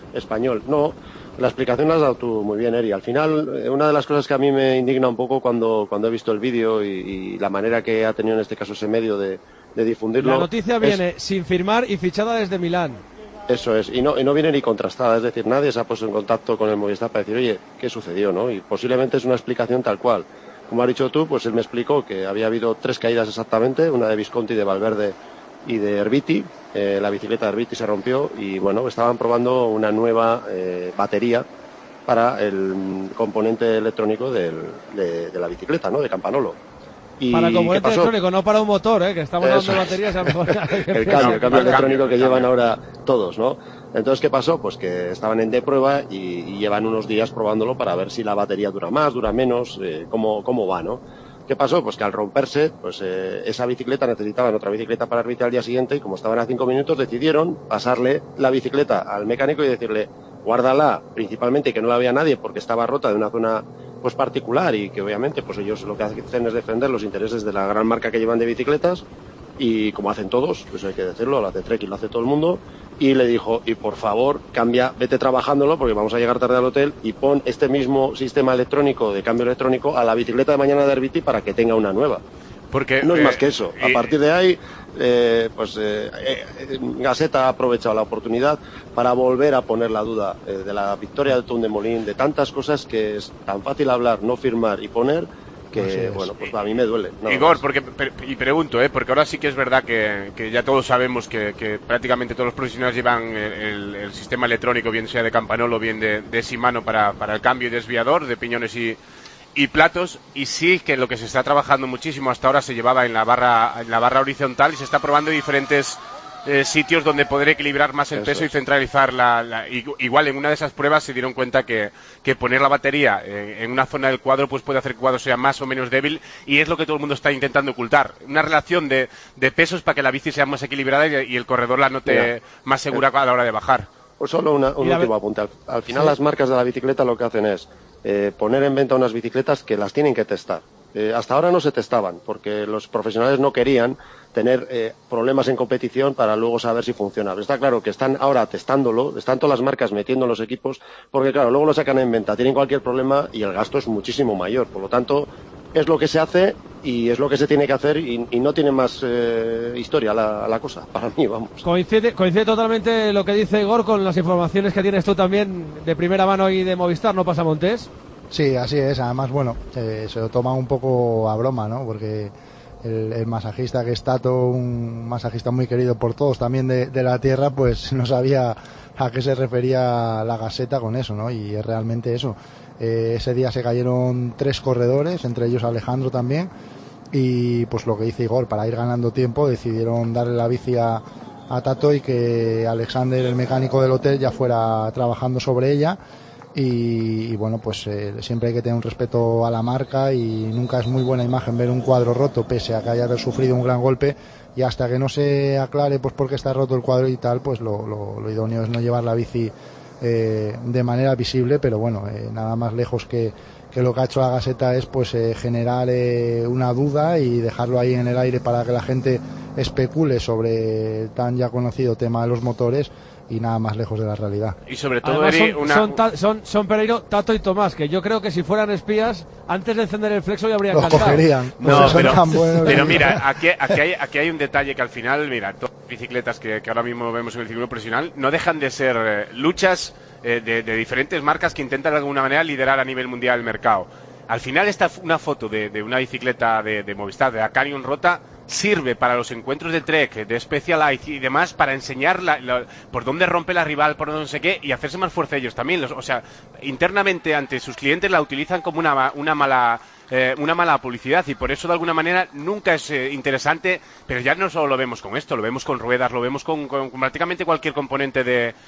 Speaker 6: español. No, la explicación la has dado tú muy bien, Eri. Al final, una de las cosas que a mí me indigna un poco cuando he visto el vídeo y la manera que ha tenido en este caso ese medio de difundirlo.
Speaker 2: La noticia viene sin firmar y fichada desde Milán.
Speaker 6: Eso es, y no viene ni contrastada, es decir, nadie se ha puesto en contacto con el Movistar para decir, oye, ¿qué sucedió, no? Y posiblemente es una explicación tal cual. Como has dicho tú, pues él me explicó que había habido 3 caídas exactamente, una de Visconti, de Valverde y de Herbiti. La bicicleta de Herbiti se rompió y, bueno, estaban probando una nueva batería para el componente electrónico de la bicicleta, ¿no? De Campanolo. Y
Speaker 2: para el componente electrónico, no para un motor, que estamos hablando de baterías. A lo mejor
Speaker 6: el cambio electrónico que llevan ahora todos, ¿no? Entonces, ¿qué pasó? Pues que estaban en de prueba y llevan unos días probándolo para ver si la batería dura más, dura menos, cómo va, ¿no? ¿Qué pasó? Pues que al romperse, pues esa bicicleta necesitaban otra bicicleta para arbitrar al día siguiente y como estaban a 5 minutos decidieron pasarle la bicicleta al mecánico y decirle, guárdala, principalmente que no la veía nadie porque estaba rota de una zona pues particular y que obviamente pues ellos lo que hacen es defender los intereses de la gran marca que llevan de bicicletas y como hacen todos, pues hay que decirlo, lo hace Trek y lo hace todo el mundo, y le dijo, y por favor, cambia, vete trabajándolo porque vamos a llegar tarde al hotel y pon este mismo sistema electrónico de cambio electrónico a la bicicleta de mañana de Herbiti para que tenga una nueva.
Speaker 4: Porque
Speaker 6: no es más que eso. A partir de ahí, Gaseta ha aprovechado la oportunidad para volver a poner la duda de la victoria de Tom Dumoulin, de tantas cosas que es tan fácil hablar, no firmar y poner, que bueno, pues a mí me duele.
Speaker 4: Igor, y pregunto, porque ahora sí que es verdad que ya todos sabemos que prácticamente todos los profesionales llevan el sistema electrónico, bien sea de Campanolo, bien de Shimano para el cambio y desviador de piñones y platos, y sí que lo que se está trabajando muchísimo hasta ahora se llevaba en la barra horizontal y se está probando diferentes sitios donde poder equilibrar más el peso y centralizar igual en una de esas pruebas se dieron cuenta que poner la batería en una zona del cuadro pues puede hacer que el cuadro sea más o menos débil, y es lo que todo el mundo está intentando ocultar, una relación de pesos para que la bici sea más equilibrada y el corredor la note más segura a la hora de bajar.
Speaker 6: Pues solo un último apunte. Al final las marcas de la bicicleta lo que hacen es poner en venta unas bicicletas que las tienen que testar. Hasta ahora no se testaban porque los profesionales no querían tener problemas en competición para luego saber si funciona. Pero está claro que están ahora testándolo, están todas las marcas metiendo en los equipos, porque claro, luego lo sacan en venta, tienen cualquier problema y el gasto es muchísimo mayor. Por lo tanto, es lo que se hace y es lo que se tiene que hacer y no tiene más historia la cosa, para mí, vamos.
Speaker 2: Coincide totalmente lo que dice Igor con las informaciones que tienes tú también de primera mano y de Movistar, ¿no pasa, Montés?
Speaker 5: Sí, así es. Además, bueno, se lo toma un poco a broma, ¿no? Porque el masajista, que es Tato, un masajista muy querido por todos también de la tierra, pues no sabía a qué se refería la Gaseta con eso, ¿no? Y es realmente eso. Ese día se cayeron 3 corredores, entre ellos Alejandro también, y pues lo que dice Igor, para ir ganando tiempo decidieron darle la bici a Tato y que Alexander, el mecánico del hotel, ya fuera trabajando sobre ella. Y bueno, pues siempre hay que tener un respeto a la marca y nunca es muy buena imagen ver un cuadro roto pese a que haya sufrido un gran golpe, y hasta que no se aclare pues por qué está roto el cuadro y tal, pues lo idóneo es no llevar la bici de manera visible, pero bueno, nada más lejos que lo que ha hecho la Gaseta es pues generar una duda y dejarlo ahí en el aire para que la gente especule sobre el tan ya conocido tema de los motores, y nada más lejos de la realidad.
Speaker 4: Y sobre todo,
Speaker 2: Eri, son Pereiro, Tato y Tomás, que yo creo que si fueran espías, antes de encender el flexo ya habrían
Speaker 5: los
Speaker 2: cantado.
Speaker 5: Cogerían.
Speaker 4: No, pero mira, aquí hay un detalle que al final, mira, todas las bicicletas que ahora mismo vemos en el ciclismo profesional no dejan de ser luchas de diferentes marcas que intentan de alguna manera liderar a nivel mundial el mercado. Al final una foto de una bicicleta de Movistar, de la Canyon rota, sirve para los encuentros de Trek, de Specialized y demás, para enseñar por dónde rompe la rival, por dónde no sé qué, y hacerse más fuerza ellos también. O sea, internamente ante sus clientes la utilizan como una mala publicidad, y por eso de alguna manera nunca es interesante. Pero ya no solo lo vemos con esto, lo vemos con ruedas, lo vemos con prácticamente cualquier componente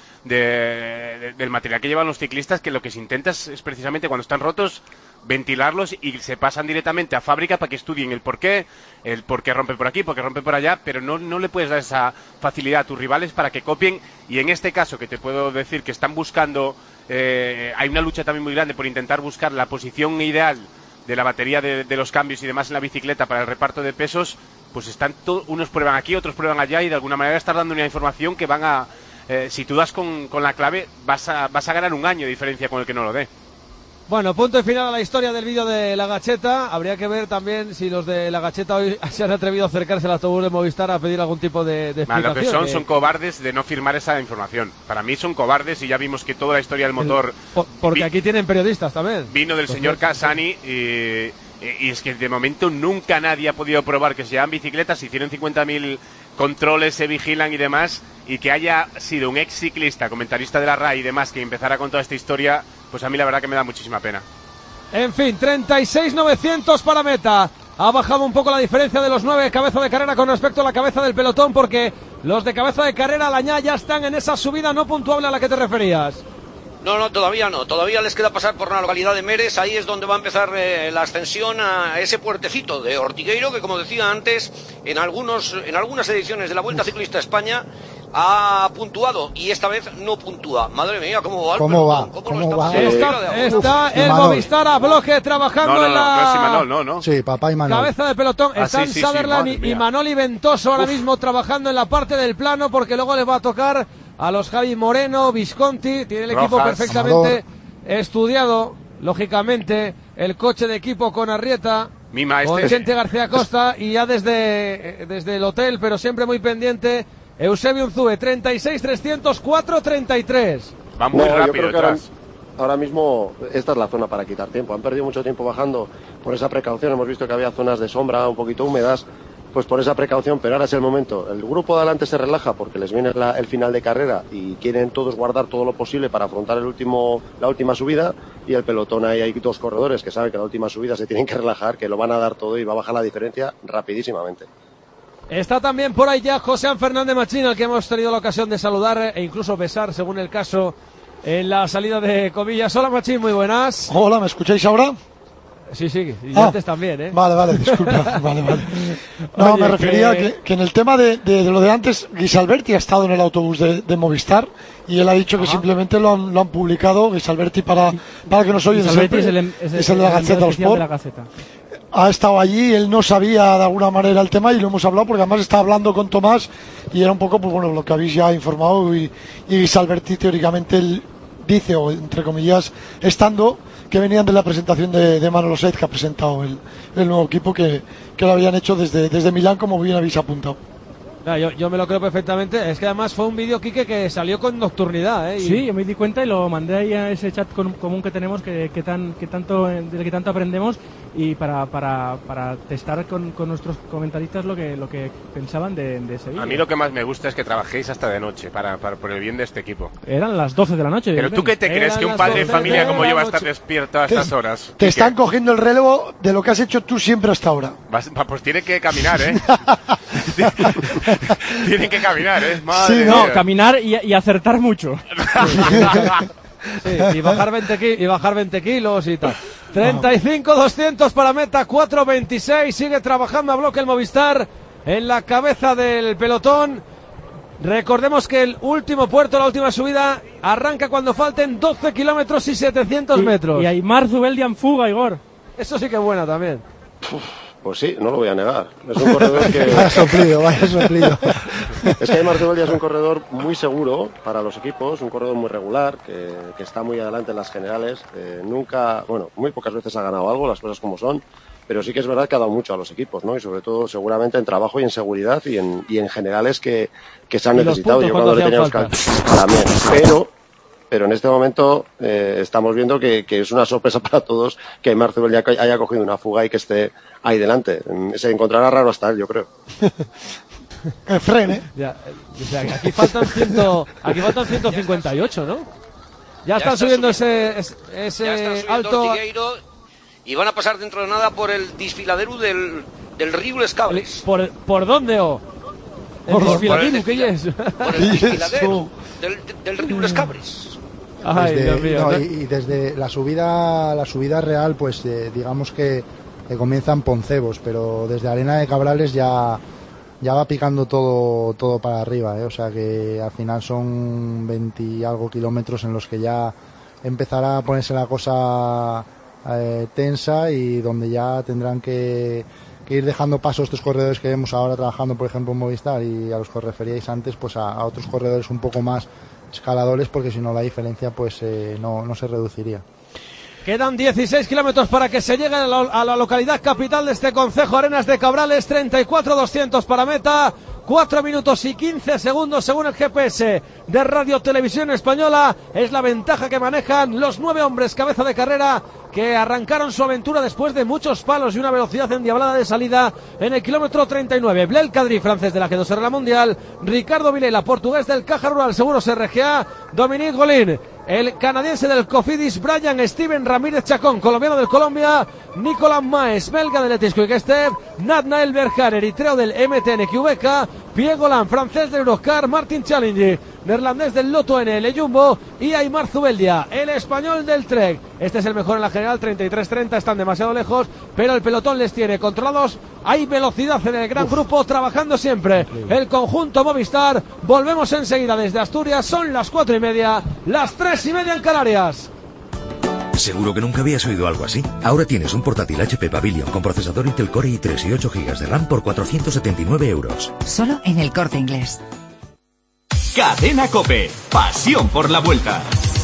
Speaker 4: del material que llevan los ciclistas, que lo que se intenta es precisamente cuando están rotos ventilarlos y se pasan directamente a fábrica para que estudien el por qué rompe por aquí, por qué rompe por allá, pero no le puedes dar esa facilidad a tus rivales para que copien. Y en este caso, que te puedo decir que están buscando, hay una lucha también muy grande por intentar buscar la posición ideal de la batería de los cambios y demás en la bicicleta para el reparto de pesos, pues unos prueban aquí, otros prueban allá, y de alguna manera están dando una información que van a si tú das con la clave, vas a ganar un año de diferencia con el que no lo dé.
Speaker 2: Bueno, punto y final a la historia del vídeo de la Gacheta. Habría que ver también si los de la Gacheta hoy se han atrevido a acercarse al autobús de Movistar a pedir algún tipo de explicación.
Speaker 4: Lo que son cobardes de no firmar esa información. Para mí son cobardes y ya vimos que toda la historia del motor...
Speaker 2: Porque aquí tienen periodistas también.
Speaker 4: Vino del señor Casani y es que de momento nunca nadie ha podido probar que se llevan bicicletas, se hicieron 50.000 controles, se vigilan y demás, y que haya sido un ex ciclista, comentarista de la RAI y demás, que empezara con toda esta historia, pues a mí la verdad que me da muchísima pena.
Speaker 2: En fin, 36.900 para meta. Ha bajado un poco la diferencia de los 9 cabeza de carrera con respecto a la cabeza del pelotón, porque los de cabeza de carrera, Lañá, ya están en esa subida no puntuable a la que te referías.
Speaker 7: No, todavía no. Todavía les queda pasar por la localidad de Meres. Ahí es donde va a empezar la ascensión a ese puertecito de Ortigueiro, que como decía antes, en algunas ediciones de la Vuelta Ciclista España ha puntuado y esta vez no puntúa. Madre mía, ¿cómo va?
Speaker 5: ¿Cómo va?
Speaker 2: Está el Movistar a bloque trabajando en la...
Speaker 4: No es Imanol, no.
Speaker 5: Sí, papá Imanol.
Speaker 2: Cabeza de pelotón. Están Sutherland y Manoli Ventoso ahora mismo trabajando en la parte del plano, porque luego les va a tocar a los Javi Moreno, Visconti. Tiene el equipo perfectamente estudiado, lógicamente, el coche de equipo con Arrieta, con Chente García Costa, y ya desde el hotel, pero siempre muy pendiente, Eusebio Unzúe, 36.300, 4.33.
Speaker 4: Va muy rápido.
Speaker 6: Yo creo que
Speaker 4: atrás.
Speaker 6: ahora mismo esta es la zona para quitar tiempo. Han perdido mucho tiempo bajando por esa precaución. Hemos visto que había zonas de sombra un poquito húmedas, pues por esa precaución, pero ahora es el momento. El grupo de adelante se relaja porque les viene el final de carrera y quieren todos guardar todo lo posible para afrontar la última subida, y el pelotón, ahí hay dos corredores que saben que la última subida se tienen que relajar, que lo van a dar todo y va a bajar la diferencia rapidísimamente.
Speaker 2: Está también por ahí ya José Fernández Machín, al que hemos tenido la ocasión de saludar e incluso besar, según el caso, en la salida de Comillas. Hola Machín, muy buenas.
Speaker 14: Hola, ¿me escucháis ahora?
Speaker 2: Sí, y antes también, ¿eh?
Speaker 14: Vale, disculpa, vale. No, oye, me refería que en el tema de lo de antes, Guisalberti ha estado en el autobús de Movistar y él ha dicho que simplemente lo han publicado, Guisalberti, para que nos oyen.
Speaker 3: Guisalberti
Speaker 14: es el de la Gaceta Sport. Ha estado allí, él no sabía de alguna manera el tema y lo hemos hablado porque además estaba hablando con Tomás y era un poco, pues bueno, lo que habéis ya informado, y Guisalberti teóricamente él dice, o entre comillas, estando, que venían de la presentación de Manolo Saiz, que ha presentado el nuevo equipo que lo habían hecho desde Milán, como bien habéis apuntado.
Speaker 2: Yo me lo creo perfectamente. Es que además fue un vídeo, Quique, que salió con nocturnidad, ¿eh?
Speaker 3: Sí, yo me di cuenta y lo mandé ahí a ese chat común que tenemos, del que tanto aprendemos, y para testar con nuestros comentaristas lo que pensaban de ese vídeo.
Speaker 4: A mí lo que más me gusta es que trabajéis hasta de noche por el bien de este equipo.
Speaker 3: Eran las 12 de la noche.
Speaker 4: Pero tú qué te crees, que un padre de familia como yo va a estar despierto a estas horas.
Speaker 14: Te están cogiendo el relevo de lo que has hecho tú siempre hasta ahora.
Speaker 4: Pues tiene que caminar, ¿eh? Tienen que caminar, ¿eh?
Speaker 3: Madre mía. Caminar y acertar mucho.
Speaker 2: Sí, y bajar 20 kilos y tal. 35.200 para meta, 4.26. Sigue trabajando a bloque el Movistar en la cabeza del pelotón. Recordemos que el último puerto, la última subida, arranca cuando falten 12 kilómetros y 700 metros.
Speaker 3: Y Aimar Zubeldia en fuga, Igor.
Speaker 2: Eso sí que es buena también.
Speaker 6: Pues sí, no lo voy a negar. Es un corredor que...
Speaker 5: Vaya soplido.
Speaker 6: Es que Aimar Zubeldia es un corredor muy seguro para los equipos, un corredor muy regular, que está muy adelante en las generales. Muy pocas veces ha ganado algo, las cosas como son, pero sí que es verdad que ha dado mucho a los equipos, ¿no? Y sobre todo, seguramente, en trabajo y en seguridad y en generales que se han necesitado. Yo cuando le tenía también, pero en este momento estamos viendo que es una sorpresa para todos que Aimar Zubeldia haya cogido una fuga y que esté ahí delante. Se encontrará raro hasta él, yo creo.
Speaker 14: Que frene.
Speaker 2: Ya, o sea, aquí faltan 158, ¿no? Ya están subiendo ese alto.
Speaker 7: Ortigueiro, y van a pasar dentro de nada por el desfiladero del río Les Cabres.
Speaker 2: ¿Por dónde, ¿El desfiladero qué es?
Speaker 7: Por el desfiladero del río Les Cabres.
Speaker 2: Ay, Dios mío.
Speaker 5: Y desde la subida real, pues digamos que comienzan Poncebos, pero desde Arena de Cabrales ya va picando todo para arriba, o sea que al final son 20 y algo kilómetros en los que ya empezará a ponerse la cosa tensa, y donde ya tendrán que ir dejando paso a estos corredores que vemos ahora trabajando, por ejemplo, en Movistar, y a los que os referíais antes, pues a otros corredores un poco más escaladores, porque si no la diferencia pues no se reduciría.
Speaker 2: Quedan 16 kilómetros para que se llegue a la localidad capital de este concejo, Arenas de Cabrales, 34.200 para meta, 4 minutos y 15 segundos según el GPS de Radio Televisión Española. Es la ventaja que manejan los 9 hombres cabeza de carrera que arrancaron su aventura después de muchos palos y una velocidad endiablada de salida en el kilómetro 39. Blel Kadri, francés de la G2R La Mundial, Ricardo Vilela, portugués del Caja Rural Seguros RGA, Dominique Golin, el canadiense del Cofidis, Brian Steven Ramírez Chacón, colombiano del Colombia, Nicolás Maes, belga del Etis Quick Step, Natnael Berjar, eritreo del MTN QBK, Pierre Golan, francés del Eurocar, Martin Challenge, neerlandés del Lotto N, el Jumbo, y Aymar Zubeldia, el español del Trek. Este es el mejor en la general, 33-30, están demasiado lejos, pero el pelotón les tiene controlados. Hay velocidad en el gran grupo, trabajando siempre el conjunto Movistar. Volvemos enseguida desde Asturias, son las 4:30, las 3:30 en Canarias.
Speaker 15: Seguro que nunca habías oído algo así. Ahora tienes un portátil HP Pavilion con procesador Intel Core i3 y 8 GB de RAM por 479 €.
Speaker 16: Solo en El Corte Inglés.
Speaker 1: Cadena COPE, pasión por la Vuelta.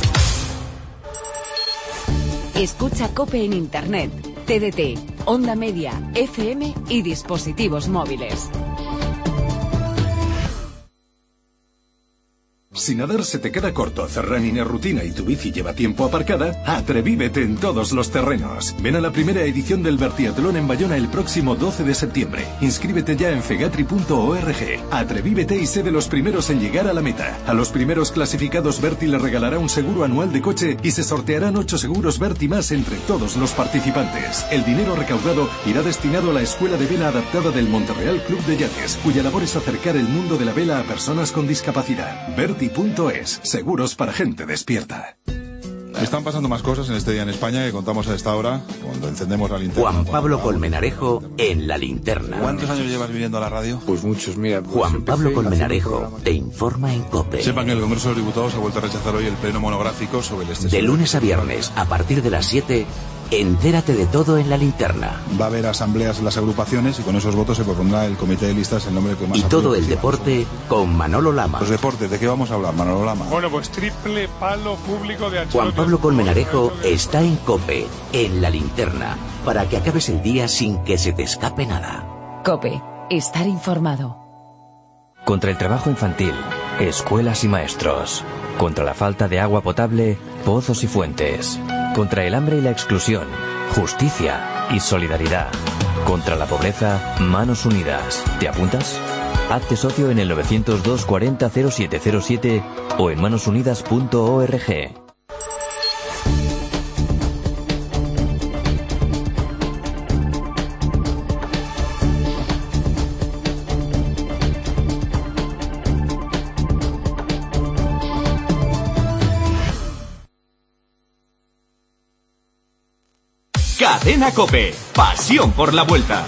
Speaker 16: Escucha COPE en Internet, TDT, onda media, FM y dispositivos móviles.
Speaker 17: Si nadar se te queda corto, hacer running es rutina y tu bici lleva tiempo aparcada, atrevívete en todos los terrenos. Ven a la primera edición del Vertiatlón en Bayona el próximo 12 de septiembre. Inscríbete ya en fegatri.org. Atrevívete y sé de los primeros en llegar a la meta. A los primeros clasificados Verti le regalará un seguro anual de coche y se sortearán 8 seguros Verti más entre todos los participantes. El dinero recaudado irá destinado a la Escuela de Vela Adaptada del Monterreal Club de Yates, cuya labor es acercar el mundo de la vela a personas con discapacidad. Verti.es, seguros para gente despierta.
Speaker 18: Están pasando más cosas en este día en España que contamos a esta hora cuando encendemos la linterna.
Speaker 9: Juan Pablo Colmenarejo en La Linterna.
Speaker 18: ¿Cuántos años llevas viviendo a la radio?
Speaker 19: Pues muchos, mira. Pues
Speaker 9: Juan Pablo Colmenarejo te informa en COPE.
Speaker 18: Sepan que el Congreso de los Diputados ha vuelto a rechazar hoy el pleno monográfico sobre el exceso.
Speaker 9: De lunes a viernes, a partir de las 7, entérate de todo en La Linterna.
Speaker 18: Va a haber asambleas en las agrupaciones y con esos votos se propondrá el comité de listas el nombre que más.
Speaker 9: Y todo el deporte con Manolo Lama.
Speaker 18: Los deportes, ¿de qué vamos a hablar, Manolo Lama?
Speaker 13: Bueno, pues triple palo público de Ancelotti.
Speaker 9: Juan Pablo Colmenarejo está en COPE, en La Linterna, para que acabes el día sin que se te escape nada.
Speaker 16: COPE, estar informado.
Speaker 20: Contra el trabajo infantil, escuelas y maestros. Contra la falta de agua potable, pozos y fuentes. Contra el hambre y la exclusión, justicia y solidaridad. Contra la pobreza, manos unidas. ¿Te apuntas? Hazte socio en el 902 40 0707 o en manosunidas.org.
Speaker 1: Cadena COPE, pasión por la Vuelta.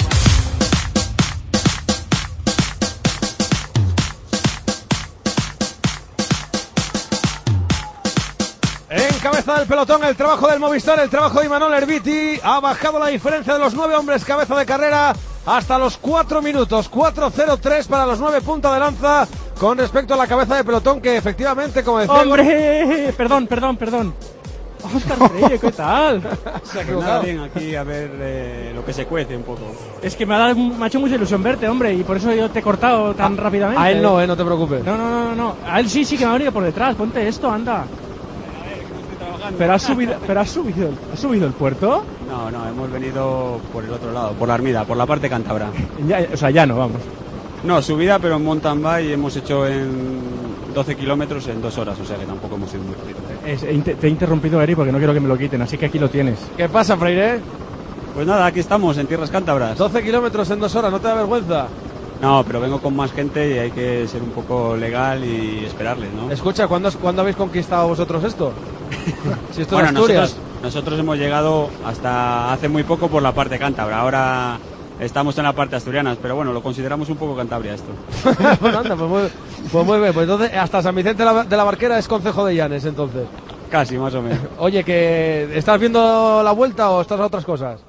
Speaker 2: En cabeza del pelotón, el trabajo del Movistar, el trabajo de Imanol Erviti. Ha bajado la diferencia de los 9 hombres cabeza de carrera hasta los 4 minutos. 4:03 para los 9 punta de lanza con respecto a la cabeza de pelotón, que efectivamente, como decía...
Speaker 3: ¡Hombre! Perdón. Óscar Freire, ¿qué tal?
Speaker 2: Se ha equivocado.
Speaker 21: Bien, aquí a ver lo que se cuece un poco.
Speaker 3: Es que me ha hecho mucha ilusión verte, hombre, y por eso yo te he cortado tan rápidamente.
Speaker 2: A él no, no te preocupes.
Speaker 3: No. A él sí que me ha venido por detrás. Ponte esto, anda. Pero has subido el puerto.
Speaker 21: No, hemos venido por el otro lado, por la Armida, por la parte cántabra.
Speaker 3: Ya no, vamos.
Speaker 21: No, subida, pero en mountain bike hemos hecho en 12 kilómetros en 2 horas, o sea que tampoco hemos sido muy rápido.
Speaker 3: Te he interrumpido, Eri, porque no quiero que me lo quiten, así que aquí lo tienes.
Speaker 2: ¿Qué pasa, Freire?
Speaker 21: Pues nada, aquí estamos, en tierras cántabras.
Speaker 2: 12 kilómetros en 2 horas, ¿no te da vergüenza?
Speaker 21: No, pero vengo con más gente y hay que ser un poco legal y esperarles, ¿no?
Speaker 2: Escucha, ¿cuándo habéis conquistado vosotros esto? Si esto
Speaker 21: bueno,
Speaker 2: es Asturias.
Speaker 21: nosotros hemos llegado hasta hace muy poco por la parte cántabra. Ahora estamos en la parte asturiana, pero bueno, lo consideramos un poco Cantabria esto.
Speaker 2: Bueno, anda, pues muy bien. Pues entonces, hasta San Vicente de la Barquera es concejo de Llanes, entonces.
Speaker 21: Casi, más o menos.
Speaker 2: Oye, ¿que estás viendo la vuelta o estás a otras cosas?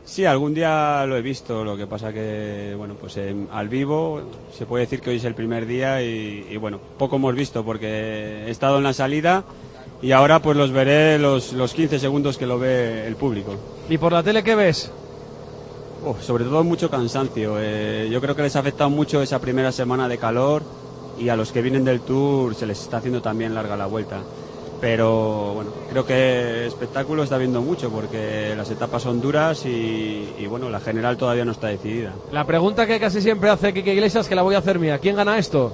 Speaker 21: Sí, algún día lo he visto, lo que pasa que, bueno, pues al vivo se puede decir que hoy es el primer día y bueno, poco hemos visto porque he estado en la salida y ahora pues los veré los 15 segundos que lo ve el público.
Speaker 2: ¿Y por la tele qué ves?
Speaker 21: Sobre todo mucho cansancio, yo creo que les ha afectado mucho esa primera semana de calor y a los que vienen del Tour se les está haciendo también larga la vuelta. Pero bueno, creo que espectáculo está viendo mucho porque las etapas son duras y bueno, la general todavía no está decidida.
Speaker 2: La pregunta que casi siempre hace Quique Iglesias, que la voy a hacer mía: ¿quién gana esto?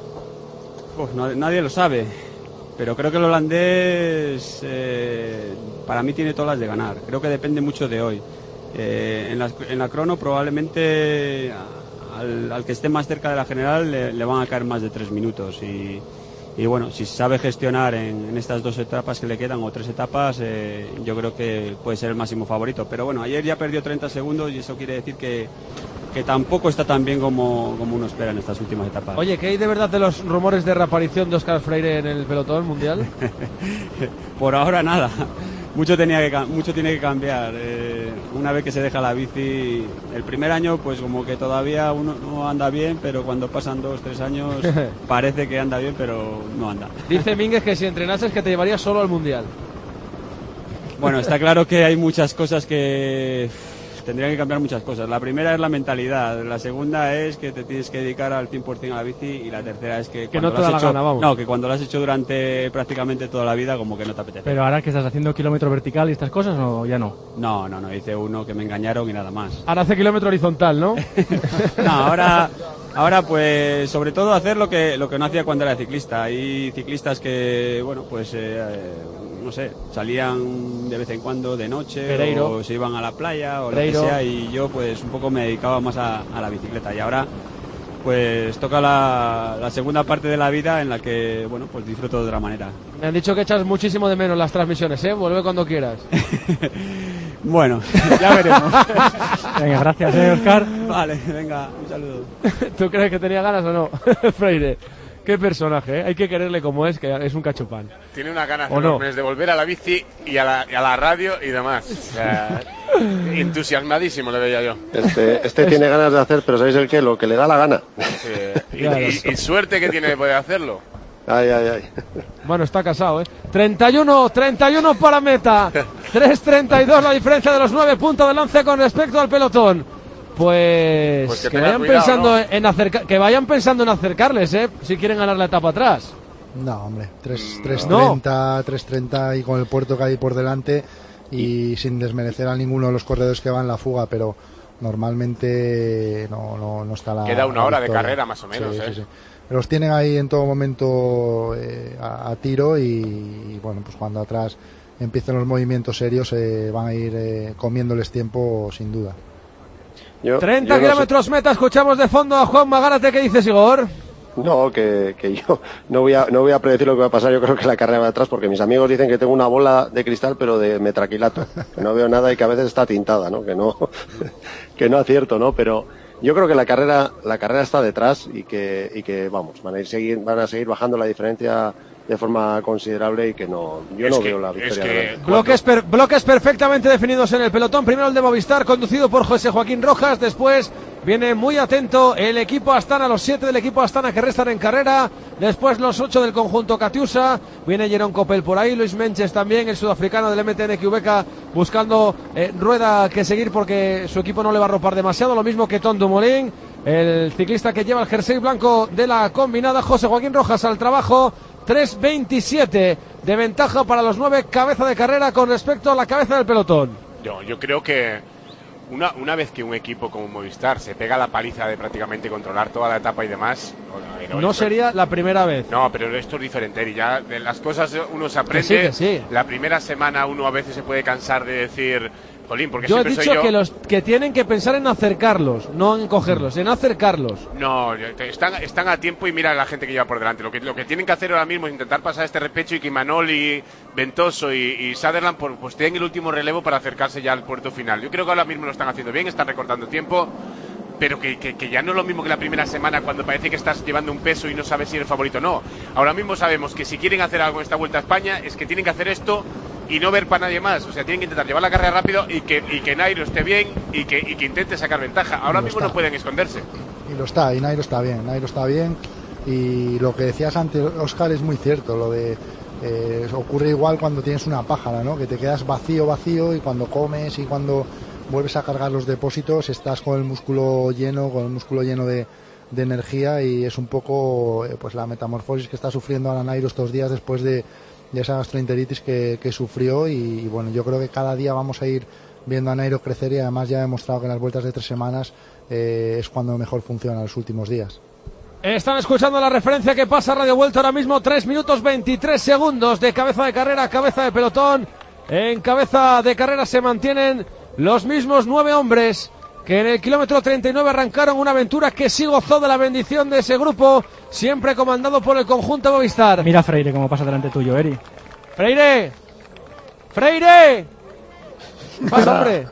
Speaker 21: Nadie lo sabe, pero creo que el holandés para mí tiene todas las de ganar. Creo que depende mucho de hoy. En la crono probablemente al que esté más cerca de la general le van a caer más de 3 minutos y bueno, si sabe gestionar en estas 2 etapas que le quedan o 3 etapas, yo creo que puede ser el máximo favorito. Pero bueno, ayer ya perdió 30 segundos y eso quiere decir que tampoco está tan bien como uno espera en estas últimas etapas.
Speaker 2: Oye, ¿qué hay de verdad de los rumores de reaparición de Óscar Freire en el pelotón mundial?
Speaker 21: Por ahora nada. Mucho tiene que cambiar. Una vez que se deja la bici, el primer año pues como que todavía uno no anda bien, pero cuando pasan 2-3 años parece que anda bien, pero no anda.
Speaker 2: Dice Mínguez que si entrenases que te llevarías solo al mundial.
Speaker 21: Bueno, está claro que hay muchas cosas que tendrían que cambiar muchas cosas. La primera es la mentalidad, la segunda es que te tienes que dedicar al 100% a la bici y la tercera es que
Speaker 2: no te da la gana, vamos.
Speaker 21: No, que cuando lo has hecho durante prácticamente toda la vida como que no te apetece.
Speaker 3: Pero ahora que estás haciendo kilómetro vertical y estas cosas, ¿o ya no?
Speaker 21: No, hice uno que me engañaron y nada más.
Speaker 2: Ahora hace kilómetro horizontal, ¿no?
Speaker 21: No, ahora pues sobre todo hacer lo que no hacía cuando era ciclista. Hay ciclistas que, bueno, pues no sé, salían de vez en cuando de noche
Speaker 2: Pereiro.
Speaker 21: O se iban a la playa o
Speaker 2: Pereiro.
Speaker 21: lo que sea y yo pues un poco me dedicaba más a la bicicleta y ahora pues toca la segunda parte de la vida en la que, bueno, pues disfruto de otra manera.
Speaker 2: Me han dicho que echas muchísimo de menos las transmisiones, ¿eh? Vuelve cuando quieras.
Speaker 21: Bueno, ya veremos.
Speaker 3: Venga, gracias, Óscar.
Speaker 21: Vale, venga, un saludo.
Speaker 2: ¿Tú crees que tenía ganas o no, Freire? Qué personaje, ¿eh? Hay que quererle como es, que es un cachopán.
Speaker 4: Tiene unas ganas
Speaker 2: ¿O no?
Speaker 4: enormes de volver a la bici y a la radio y demás. O sea, entusiasmadísimo le veía yo.
Speaker 6: Este tiene ganas de hacer, pero ¿sabéis el qué? Lo que le da la gana.
Speaker 4: Sí. Y suerte que tiene de poder hacerlo.
Speaker 6: Ay.
Speaker 2: Bueno, está casado, ¿eh? 31 para meta. 3.32 la diferencia de los 9 puntos de lance con respecto al pelotón. Pues que vayan cuidado, pensando, ¿no? Que vayan pensando en acercarles, si quieren ganar la etapa atrás.
Speaker 5: No, hombre, 3.30 y con el puerto que hay por delante y sin desmerecer a ninguno de los corredores que van en la fuga, pero normalmente no está la...
Speaker 4: Queda una hora de
Speaker 5: victoria.
Speaker 4: carrera más o menos,
Speaker 5: Sí. Los tienen ahí en todo momento a tiro y bueno, pues cuando atrás empiecen los movimientos serios van a ir comiéndoles tiempo sin duda.
Speaker 2: 30 kilómetros meta, escuchamos de fondo a Juan Magárate. ¿Qué dices, Igor?
Speaker 6: No, que yo no voy a predecir lo que va a pasar. Yo creo que la carrera va atrás porque mis amigos dicen que tengo una bola de cristal pero de metraquilato, que no veo nada y que a veces está tintada, ¿no? Que no acierto, ¿no? Pero yo creo que la carrera está detrás y que vamos, van a seguir bajando la diferencia de forma considerable y que yo no veo la victoria.
Speaker 2: Bloques perfectamente definidos en el pelotón. Primero el de Movistar, conducido por José Joaquín Rojas. Después viene muy atento el equipo Astana, los 7 del equipo Astana que restan en carrera. Después los 8 del conjunto Catiusa. Viene Jerón Copel por ahí, Luis Menches también, el sudafricano del MTN Quebec, buscando rueda que seguir porque su equipo no le va a ropar demasiado. Lo mismo que Tom Dumoulin, el ciclista que lleva el jersey blanco de la combinada. José Joaquín Rojas al trabajo. 3.27 de ventaja para los 9 cabeza de carrera con respecto a la cabeza del pelotón.
Speaker 4: Yo creo que una vez que un equipo como Movistar se pega la paliza de prácticamente controlar toda la etapa y demás...
Speaker 2: No sería la primera vez.
Speaker 4: No, pero esto es diferente y ya de las cosas uno se aprende.
Speaker 2: Que sí.
Speaker 4: La primera semana uno a veces se puede cansar de decir... Porque
Speaker 2: yo he dicho que los que tienen que pensar en acercarlos, no en cogerlos, en acercarlos.
Speaker 4: No, están a tiempo y mira a la gente que lleva por delante. Lo que tienen que hacer ahora mismo es intentar pasar este repecho y que Imanol, Ventoso y Sutherland pues tengan el último relevo para acercarse ya al puerto final. Yo creo que ahora mismo lo están haciendo bien, están recortando tiempo, pero que ya no es lo mismo que la primera semana cuando parece que estás llevando un peso y no sabes si eres favorito o no. Ahora mismo sabemos que si quieren hacer algo en esta Vuelta a España es que tienen que hacer esto y no ver para nadie más. O sea, tienen que intentar llevar la carrera rápido y que Nairo esté bien y que intente sacar ventaja. Ahora mismo no pueden esconderse.
Speaker 5: Y Nairo está bien. Y lo que decías antes, Óscar, es muy cierto. Lo de ocurre igual cuando tienes una pájara, ¿no? Que te quedas vacío y cuando comes y cuando vuelves a cargar los depósitos estás con el músculo lleno de energía, y es un poco pues la metamorfosis que está sufriendo ahora Nairo estos días después de esa gastroenteritis que sufrió, y bueno, yo creo que cada día vamos a ir viendo a Nairo crecer, y además ya ha demostrado que en las vueltas de 3 semanas es cuando mejor funciona los últimos días.
Speaker 2: Están escuchando la referencia que pasa Radio Vuelta ahora mismo, 3 minutos 23 segundos de cabeza de carrera, cabeza de pelotón. En cabeza de carrera se mantienen los mismos 9 hombres que en el kilómetro 39 arrancaron una aventura que sí gozó de la bendición de ese grupo, siempre comandado por el conjunto Movistar.
Speaker 3: Mira Freire cómo pasa delante tuyo, Eri.
Speaker 2: ¡Freire! ¡Pasa, hombre!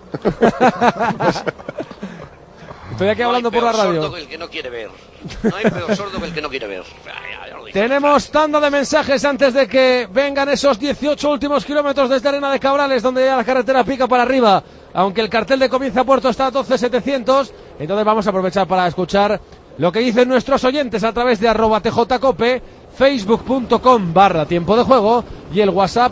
Speaker 2: Estoy aquí hablando por la radio.
Speaker 7: No hay peor sordo que el que no quiere ver. No hay peor sordo que el que no quiere ver.
Speaker 2: Tenemos tanda de mensajes antes de que vengan esos 18 últimos kilómetros desde Arena de Cabrales, donde ya la carretera pica para arriba. Aunque el cartel de comienza a puerto está a 12.700, entonces vamos a aprovechar para escuchar lo que dicen nuestros oyentes a través de @tjcope, facebook.com/tiempo de juego y el WhatsApp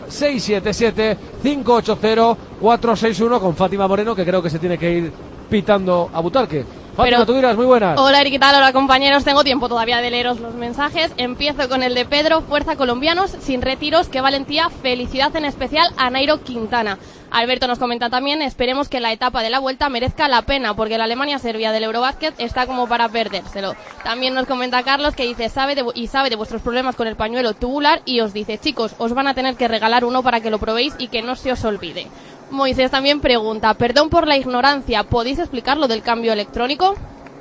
Speaker 2: 677-580-461 con Fátima Moreno, que creo que se tiene que ir pitando a Butarque. Fátima, tú dirás, muy buenas.
Speaker 19: Hola, Eric, ¿qué tal? Hola, compañeros. Tengo tiempo todavía de leeros los mensajes. Empiezo con el de Pedro. Fuerza colombianos, sin retiros, qué valentía. Felicidad en especial a Nairo Quintana. Alberto nos comenta también, esperemos que la etapa de la vuelta merezca la pena, porque la Alemania-Serbia del Eurobasket está como para perdérselo. También nos comenta Carlos, que dice, sabe de vuestros problemas con el pañuelo tubular, y os dice, chicos, os van a tener que regalar uno para que lo probéis y que no se os olvide. Moisés también pregunta, perdón por la ignorancia, ¿podéis explicar lo del cambio electrónico?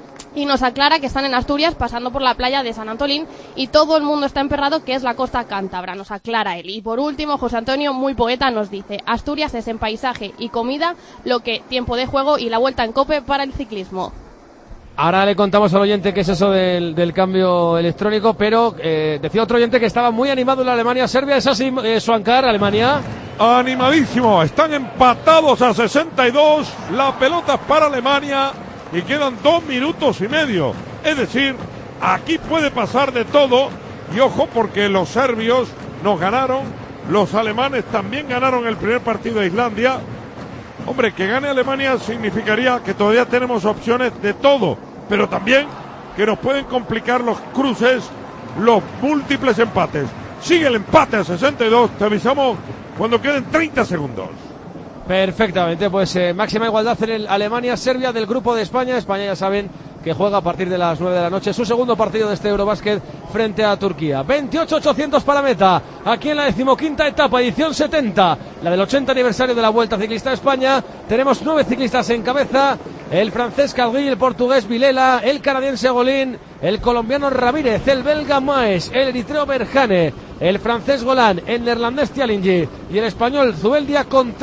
Speaker 19: Y nos aclara que están en Asturias pasando por la playa de San Antolín y todo el mundo está emperrado, que es la costa cántabra, nos aclara él. Y por último, José Antonio, muy poeta, nos dice, Asturias es en paisaje y comida lo que tiempo de juego y la vuelta en Cope para el ciclismo.
Speaker 2: Ahora le contamos al oyente qué es eso del cambio electrónico, pero decía otro oyente que estaba muy animado en la Alemania-Serbia. ¿Es así, Suancar, Alemania?
Speaker 13: Animadísimo, están empatados a 62, la pelota es para Alemania y quedan 2 minutos y medio. Es decir, aquí puede pasar de todo, y ojo porque los serbios nos ganaron, los alemanes también ganaron el primer partido de Islandia. Hombre, que gane Alemania significaría que todavía tenemos opciones de todo, pero también que nos pueden complicar los cruces, los múltiples empates. Sigue el empate a 62, te avisamos cuando queden 30 segundos.
Speaker 2: Perfectamente, pues máxima igualdad en el Alemania-Serbia del grupo de España. España, ya saben, que juega a partir de las 9 de la noche su segundo partido de este Eurobasket frente a Turquía. 28.800 para meta, aquí en la 15ª etapa, edición 70, la del 80 aniversario de la Vuelta Ciclista a España. Tenemos 9 ciclistas en cabeza, el francés Calgui, el portugués Vilela, el canadiense Golín, el colombiano Ramírez, el belga Maes, el eritreo Berjane, el francés Golan, el neerlandés Tialingi y el español Zubeldia con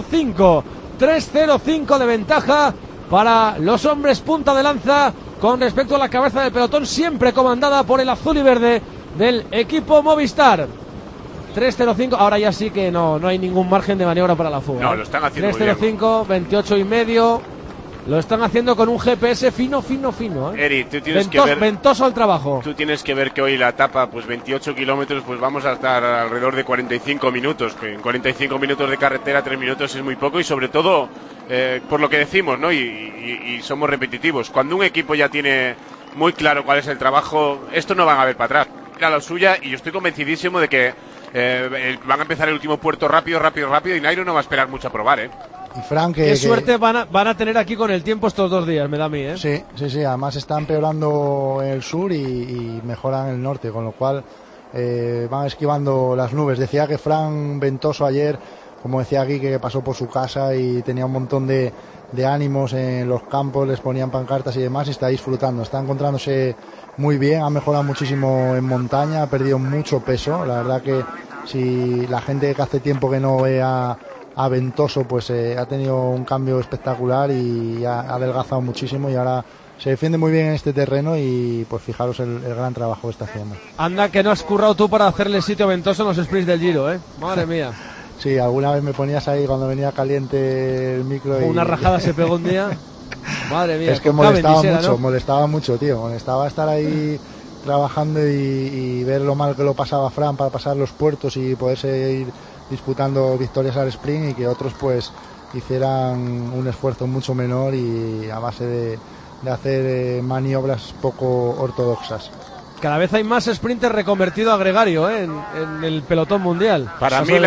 Speaker 2: 3.05 de ventaja para los hombres punta de lanza con respecto a la cabeza del pelotón, siempre comandada por el azul y verde del equipo Movistar. 3.05, ahora ya sí que no hay ningún margen de maniobra para la fuga.
Speaker 4: No, lo están haciendo
Speaker 2: 3.05, 28,5. Lo están haciendo con un GPS fino.
Speaker 4: Eri, tú tienes que ver,
Speaker 2: ventoso al trabajo.
Speaker 4: Tú tienes que ver que hoy la etapa, pues 28 kilómetros, pues vamos a estar alrededor de 45 minutos. Que en 45 minutos de carretera, 3 minutos es muy poco, y sobre todo, por lo que decimos, ¿no? Y somos repetitivos. Cuando un equipo ya tiene muy claro cuál es el trabajo, esto no van a ver para atrás. Era la suya, y yo estoy convencidísimo de que van a empezar el último puerto rápido, y Nairo no va a esperar mucho a probar, ¿eh?
Speaker 5: Y Frank,
Speaker 2: qué suerte van a tener aquí con el tiempo estos 2 días, me da a mí, ¿eh?
Speaker 5: Sí, además está empeorando el sur y mejoran el norte, con lo cual van esquivando las nubes. Decía que Frank ventoso ayer, como decía aquí, que pasó por su casa y tenía un montón de ánimos en los campos, les ponían pancartas y demás, y está disfrutando, está encontrándose muy bien, ha mejorado muchísimo en montaña, ha perdido mucho peso. La verdad que si la gente que hace tiempo que no ve a Ventoso, pues ha tenido un cambio espectacular y ha adelgazado muchísimo, y ahora se defiende muy bien en este terreno, y pues fijaros el gran trabajo que está haciendo.
Speaker 2: Anda que no has currado tú para hacerle sitio a Ventoso en los sprints del Giro, ¿eh? Madre mía.
Speaker 5: Sí, alguna vez me ponías ahí cuando venía caliente el micro.
Speaker 2: Una rajada se pegó un día. Madre mía.
Speaker 5: Es que molestaba mucho, tío. Molestaba estar ahí trabajando y ver lo mal que lo pasaba Fran para pasar los puertos y poderse ir disputando victorias al sprint, y que otros pues hicieran un esfuerzo mucho menor y a base de hacer maniobras poco ortodoxas.
Speaker 2: Cada vez hay más sprinters reconvertido a gregario en el pelotón mundial.
Speaker 4: Para mí,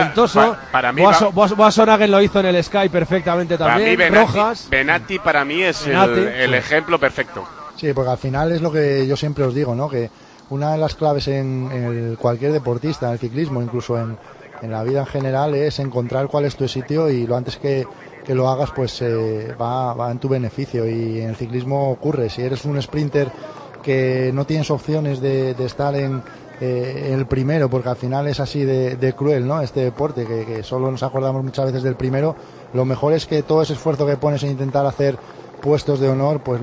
Speaker 2: Boasson lo hizo en el Sky perfectamente también.
Speaker 4: Para mí,
Speaker 2: Rojas.
Speaker 4: Benatti para mí es el ejemplo perfecto.
Speaker 5: Sí, porque al final es lo que yo siempre os digo, ¿no? Que una de las claves en cualquier deportista, en el ciclismo, incluso en la vida en general, es encontrar cuál es tu sitio, y lo antes que lo hagas, pues va en tu beneficio. Y en el ciclismo ocurre, si eres un sprinter que no tienes opciones de estar en el primero, porque al final es así de cruel, ¿no? Este deporte, que solo nos acordamos muchas veces del primero. Lo mejor es que todo ese esfuerzo que pones en intentar hacer puestos de honor, pues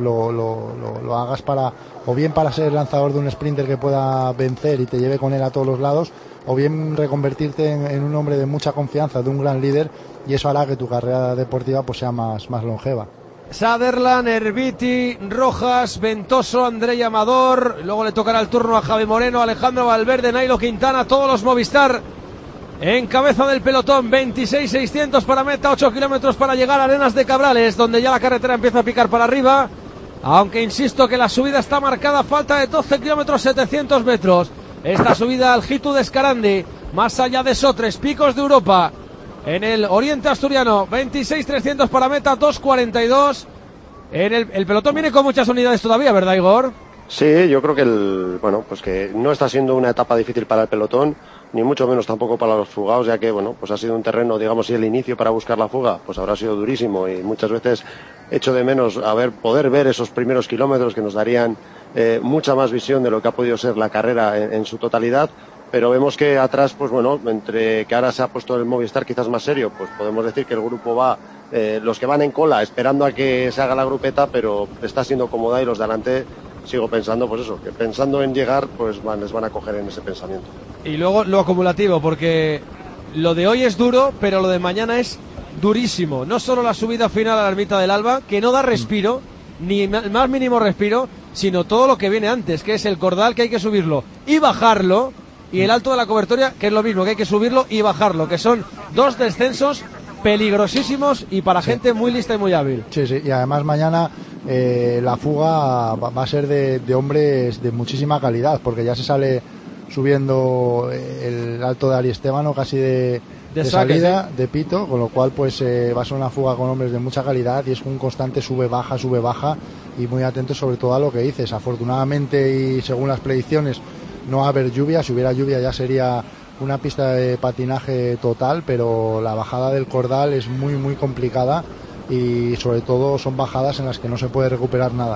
Speaker 5: lo hagas o bien para ser el lanzador de un sprinter que pueda vencer y te lleve con él a todos los lados, o bien reconvertirte en un hombre de mucha confianza, de un gran líder, y eso hará que tu carrera deportiva pues sea más longeva.
Speaker 2: Sutherland, Herbiti, Rojas, Ventoso, Andrei Amador. Luego le tocará el turno a Javi Moreno, Alejandro Valverde, Nairo Quintana, todos los Movistar en cabeza del pelotón. 26.600 para meta, 8 kilómetros para llegar a Arenas de Cabrales, donde ya la carretera empieza a picar para arriba. Aunque insisto que la subida está marcada, falta de 12 kilómetros, 700 metros. Esta subida al Jitu de Escarandi, más allá de Sotres, picos de Europa. En el oriente asturiano, 26.300 para meta, 2.42. El pelotón viene con muchas unidades todavía, ¿verdad, Igor?
Speaker 6: Sí, yo creo que pues que no está siendo una etapa difícil para el pelotón, ni mucho menos tampoco para los fugados, ya que pues ha sido un terreno, digamos, si el inicio para buscar la fuga, pues habrá sido durísimo, y muchas veces echo de menos poder ver esos primeros kilómetros que nos darían mucha más visión de lo que ha podido ser la carrera en su totalidad. Pero vemos que atrás, pues entre que ahora se ha puesto el Movistar quizás más serio, pues podemos decir que el grupo va, los que van en cola esperando a que se haga la grupeta, pero está siendo cómoda, y los de delante sigo pensando, pues eso, que pensando en llegar, pues les van a coger en ese pensamiento.
Speaker 2: Y luego lo acumulativo, porque lo de hoy es duro, pero lo de mañana es durísimo. No solo la subida final a la Ermita del Alba, que no da respiro, ni el más mínimo respiro, sino todo lo que viene antes, que es el Cordal, que hay que subirlo y bajarlo, y el Alto de la Cobertoria, que es lo mismo, que hay que subirlo y bajarlo, que son dos descensos peligrosísimos y para gente muy lista y muy hábil.
Speaker 5: Sí, y además mañana la fuga va a ser de hombres de muchísima calidad, porque ya se sale subiendo el Alto de Ariestévano casi de salida, de pito, con lo cual pues va a ser una fuga con hombres de mucha calidad, y es un constante sube-baja, y muy atentos sobre todo a lo que dices. Afortunadamente, y según las predicciones, no va a haber lluvia. Si hubiera lluvia ya sería una pista de patinaje total, pero la bajada del Cordal es muy complicada, y sobre todo son bajadas en las que no se puede recuperar nada.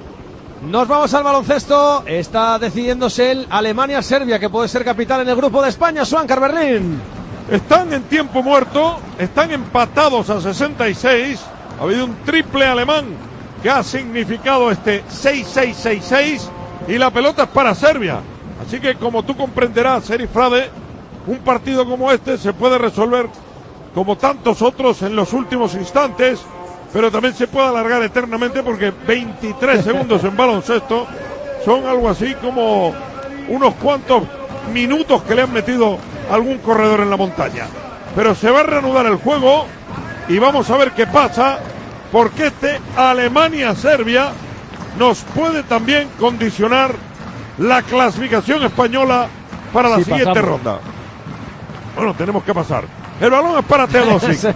Speaker 2: Nos vamos al baloncesto. Está decidiéndose el Alemania-Serbia, que puede ser capital en el grupo de España. Swankar Berlín.
Speaker 13: Están en tiempo muerto, están empatados a 66. Ha habido un triple alemán que ha significado este 6-6-6-6, y la pelota es para Serbia. Así que, como tú comprenderás, Serif Frade, un partido como este se puede resolver como tantos otros en los últimos instantes, pero también se puede alargar eternamente, porque 23 segundos en baloncesto son algo así como unos cuantos minutos que le han metido algún corredor en la montaña. Pero se va a reanudar el juego y vamos a ver qué pasa, porque este Alemania-Serbia nos puede también condicionar la clasificación española para la siguiente ronda. Bueno, tenemos que pasar. El balón es para Teodosic.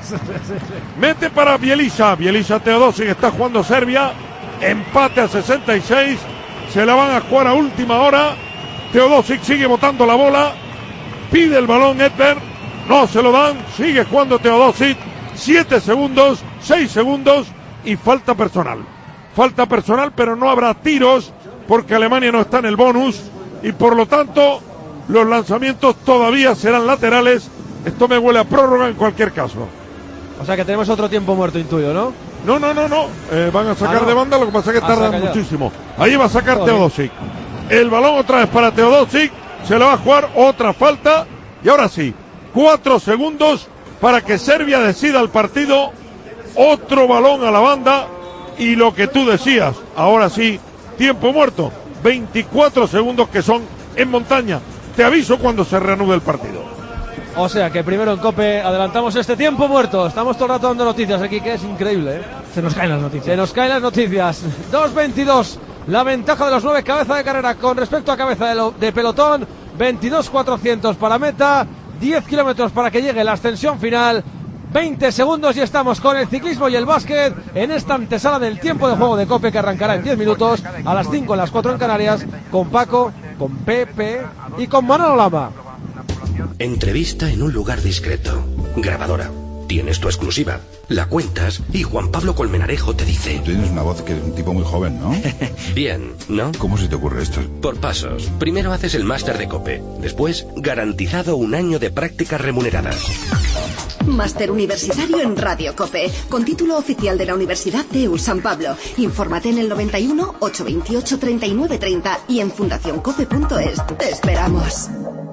Speaker 13: Mete para Bieliša. Teodosic está jugando Serbia. Empate a 66. Se la van a jugar a última hora. Teodosic sigue botando la bola. Pide el balón Edberg. No se lo dan. Sigue jugando Teodosic. 7 segundos, 6 segundos y falta personal. Falta personal, pero no habrá tiros, porque Alemania no está en el bonus, y por lo tanto los lanzamientos todavía serán laterales. Esto me huele a prórroga en cualquier caso.
Speaker 2: O sea que tenemos otro tiempo muerto, intuyo, ¿no?
Speaker 13: No. Van a sacar de banda, lo que pasa es que tardan muchísimo. Ahí va a sacar Teodosic. El balón otra vez para Teodosic. Se le va a jugar otra falta. Y ahora sí, 4 segundos para que Serbia decida el partido. Otro balón a la banda y lo que tú decías, ahora sí, tiempo muerto, 24 segundos que son en montaña. Te aviso cuando se reanude el partido.
Speaker 2: O sea que primero en COPE adelantamos este tiempo muerto. Estamos todo el rato dando noticias aquí, que es increíble, ¿eh?
Speaker 3: Se nos caen las noticias.
Speaker 2: Se nos caen las noticias. 2.22, la ventaja de los 9 cabeza de carrera con respecto a cabeza de pelotón. 22.400 para meta, 10 kilómetros para que llegue la ascensión final. 20 segundos y estamos con el ciclismo y el básquet en esta antesala del tiempo de juego de COPE que arrancará en 10 minutos a las 5 en las 4 en Canarias con Paco, con Pepe y con Manolo Lama.
Speaker 8: Entrevista en un lugar discreto. Grabadora. Tienes tu exclusiva. La cuentas y Juan Pablo Colmenarejo te dice...
Speaker 18: Tienes una voz que es un tipo muy joven, ¿no?
Speaker 8: Bien, ¿no?
Speaker 18: ¿Cómo se te ocurre esto?
Speaker 8: Por pasos. Primero haces el máster de COPE. Después, garantizado un año de prácticas remuneradas.
Speaker 22: Máster universitario en Radio COPE, con título oficial de la Universidad CEU San Pablo. Infórmate en el 91 828 3930 y en fundacioncope.es. Te esperamos.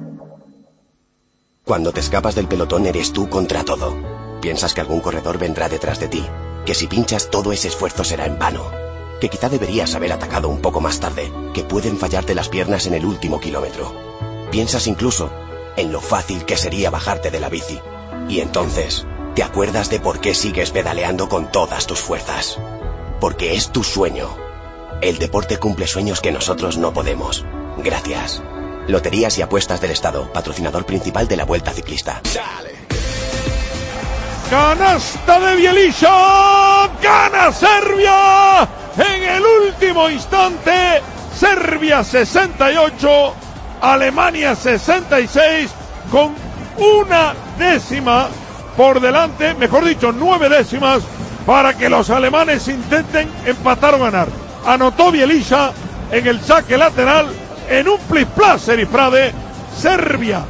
Speaker 8: Cuando te escapas del pelotón eres tú contra todo. Piensas que algún corredor vendrá detrás de ti, que si pinchas todo ese esfuerzo será en vano, que quizá deberías haber atacado un poco más tarde, que pueden fallarte las piernas en el último kilómetro. Piensas incluso en lo fácil que sería bajarte de la bici. Y entonces, te acuerdas de por qué sigues pedaleando con todas tus fuerzas. Porque es tu sueño. El deporte cumple sueños que nosotros no podemos. Gracias. Loterías y Apuestas del Estado, patrocinador principal de la Vuelta Ciclista. ¡Dale!
Speaker 13: ¡Canasta de Bjeliša! ¡Gana Serbia! En el último instante, Serbia 68, Alemania 66, con una décima por delante, mejor dicho, 9 décimas, para que los alemanes intenten empatar o ganar. Anotó Bjeliša en el saque lateral, en un plis-plas Serifrade. Serbia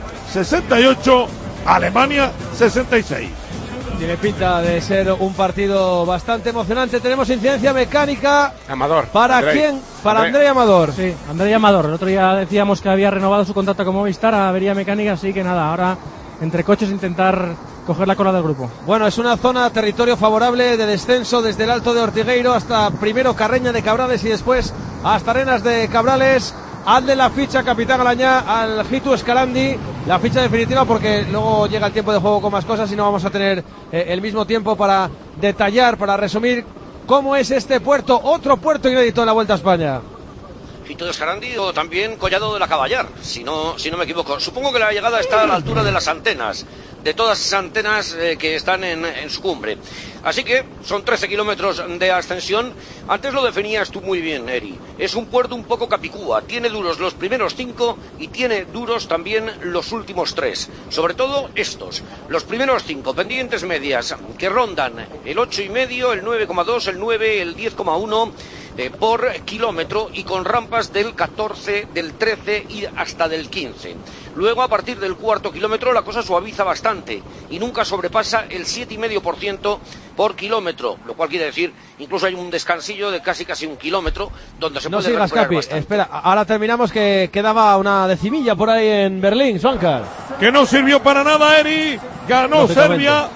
Speaker 13: 68, Alemania 66.
Speaker 2: Tiene pinta de ser un partido bastante emocionante. Tenemos incidencia mecánica.
Speaker 4: Amador.
Speaker 2: ¿Para
Speaker 4: Andrei.
Speaker 2: quién? Para Andrei Amador.
Speaker 3: Sí, Andrei Amador. El otro día decíamos que había renovado su contrato con Movistar, avería mecánica, así que nada, ahora entre coches intentar coger la cola del grupo.
Speaker 2: Bueno, es una zona, territorio favorable de descenso desde el Alto de Ortigueiro hasta primero Carreña de Cabrales y después hasta Arenas de Cabrales. Hazle la ficha, capitán Alañá, al Hitu Escalandi, la ficha definitiva, porque luego llega el tiempo de juego con más cosas y no vamos a tener el mismo tiempo para detallar, para resumir cómo es este puerto, otro puerto inédito en la Vuelta a España.
Speaker 7: Hitu Escalandi o también Collado de la Caballar, si no me equivoco. Supongo que la llegada está a la altura de las antenas, de todas esas antenas que están en su cumbre. Así que son 13 kilómetros de ascensión. Antes lo definías tú muy bien, Eri. Es un puerto un poco capicúa. Tiene duros los primeros 5 y tiene duros también los últimos 3. Sobre todo estos. Los primeros 5, pendientes medias, que rondan el 8,5, el 9,2, el 9, el 10,1... por kilómetro, y con rampas del 14, del 13 y hasta del 15. Luego, a partir del cuarto kilómetro, la cosa suaviza bastante y nunca sobrepasa el 7,5% por kilómetro, lo cual quiere decir, incluso hay un descansillo de casi 1 kilómetro donde se puede recuperar bastante.
Speaker 2: Espera, ahora terminamos, que quedaba una decimilla por ahí en Berlín, Svankar.
Speaker 13: Que no sirvió para nada, Eri. Ganó Serbia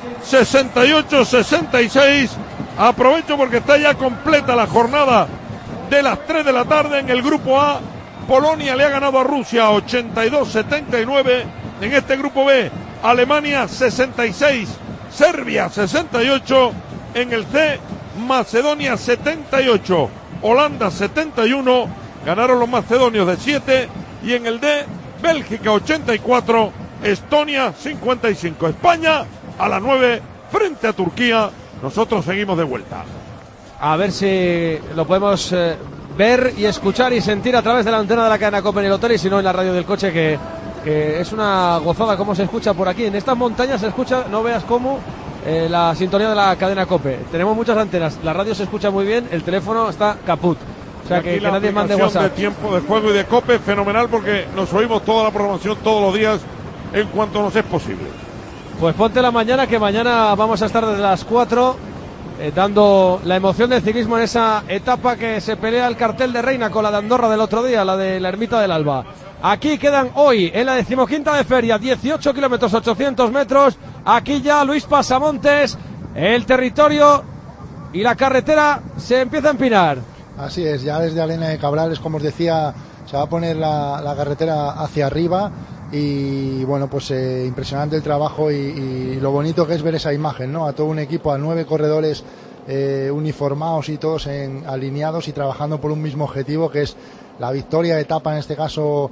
Speaker 13: 68-66. Aprovecho porque está ya completa la jornada de las 3 de la tarde en el grupo A. Polonia le ha ganado a Rusia 82-79. En este grupo B, Alemania 66, Serbia 68. En el C, Macedonia 78, Holanda 71. Ganaron los macedonios de 7. Y en el D, Bélgica 84, Estonia 55. España a las 9 frente a Turquía. Nosotros seguimos de vuelta.
Speaker 2: A ver si lo podemos ver y escuchar y sentir a través de la antena de la cadena COPE en el hotel, y si no en la radio del coche, que es una gozada cómo se escucha por aquí. En estas montañas se escucha, no veas cómo, la sintonía de la cadena COPE. Tenemos muchas antenas, la radio se escucha muy bien, el teléfono está caput. O sea, que nadie mande WhatsApp.
Speaker 13: De tiempo de juego y de COPE fenomenal, porque nos oímos toda la programación todos los días en cuanto nos es posible.
Speaker 2: Pues ponte la mañana, que mañana vamos a estar desde las 4 dando la emoción del ciclismo en esa etapa que se pelea el cartel de Reina con la de Andorra del otro día, la de la Ermita del Alba. Aquí quedan hoy, en la 15ª de feria, 18 kilómetros, 800 metros. Aquí ya Luis Pasamontes, el territorio y la carretera se empieza a empinar.
Speaker 5: Así es, ya desde Arena de Cabrales, como os decía, se va a poner la carretera hacia arriba. Y bueno, pues impresionante el trabajo y lo bonito que es ver esa imagen, ¿no? A todo un equipo, a 9 corredores uniformados y todos alineados y trabajando por un mismo objetivo, que es la victoria de etapa, en este caso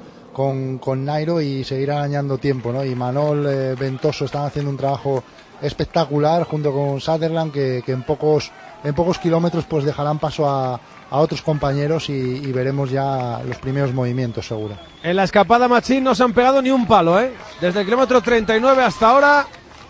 Speaker 5: con Nairo, y seguir arañando tiempo, ¿no? Y Manol, Ventoso están haciendo un trabajo espectacular junto con Sutherland, que en pocos kilómetros pues dejarán paso a otros compañeros y veremos ya los primeros movimientos, seguro.
Speaker 2: En la escapada Machín no se han pegado ni un palo, desde el kilómetro 39 hasta ahora,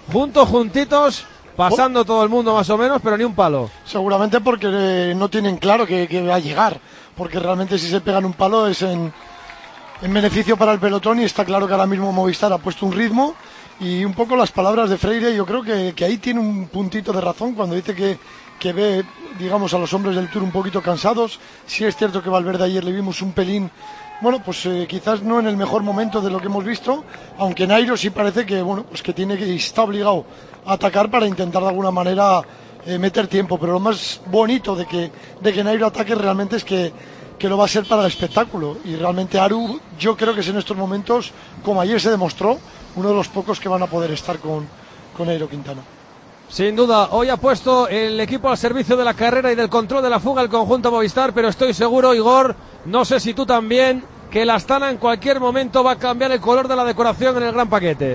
Speaker 2: juntitos, pasando todo el mundo más o menos, pero ni un palo.
Speaker 14: Seguramente porque no tienen claro que va a llegar, porque realmente si se pegan un palo es en beneficio para el pelotón, y está claro que ahora mismo Movistar ha puesto un ritmo. Y un poco las palabras de Freire, yo creo que ahí tiene un puntito de razón cuando dice que ve, digamos, a los hombres del Tour un poquito cansados. Sí es cierto que Valverde ayer le vimos un pelín, bueno, pues quizás no en el mejor momento de lo que hemos visto, aunque Nairo sí parece que, bueno, pues que está obligado a atacar para intentar de alguna manera meter tiempo. Pero lo más bonito de que Nairo ataque realmente es que lo va a ser para el espectáculo. Y realmente Aru, yo creo que es en estos momentos, como ayer se demostró, uno de los pocos que van a poder estar con Nairo Quintana.
Speaker 2: Sin duda, hoy ha puesto el equipo al servicio de la carrera y del control de la fuga el conjunto Movistar, pero estoy seguro, Igor, no sé si tú también, que la Astana en cualquier momento va a cambiar el color de la decoración en el gran paquete.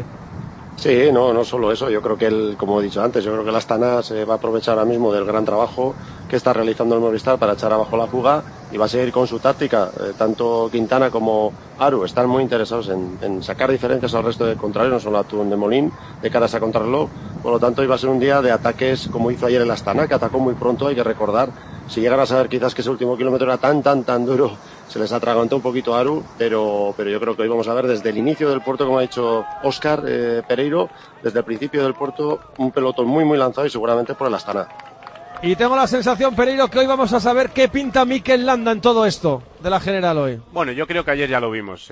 Speaker 6: Sí, no solo eso, yo creo que como he dicho antes, yo creo que la Astana se va a aprovechar ahora mismo del gran trabajo que está realizando el Movistar para echar abajo la fuga, y va a seguir con su táctica. Tanto Quintana como Aru están muy interesados en sacar diferencias al resto de contrarios, no solo a Tour de Molín, de cara a esa contrarreloj. Por lo tanto, iba a ser un día de ataques como hizo ayer el Astana, que atacó muy pronto. Hay que recordar, si llegan a saber quizás que ese último kilómetro era tan duro, se les atragantó un poquito a Aru, pero yo creo que hoy vamos a ver desde el inicio del puerto, como ha dicho Óscar Pereiro, desde el principio del puerto, un pelotón muy lanzado, y seguramente por el Astana.
Speaker 2: Y tengo la sensación, Pereiro, que hoy vamos a saber qué pinta Mikel Landa en todo esto de la general hoy.
Speaker 4: Bueno, yo creo que ayer ya lo vimos.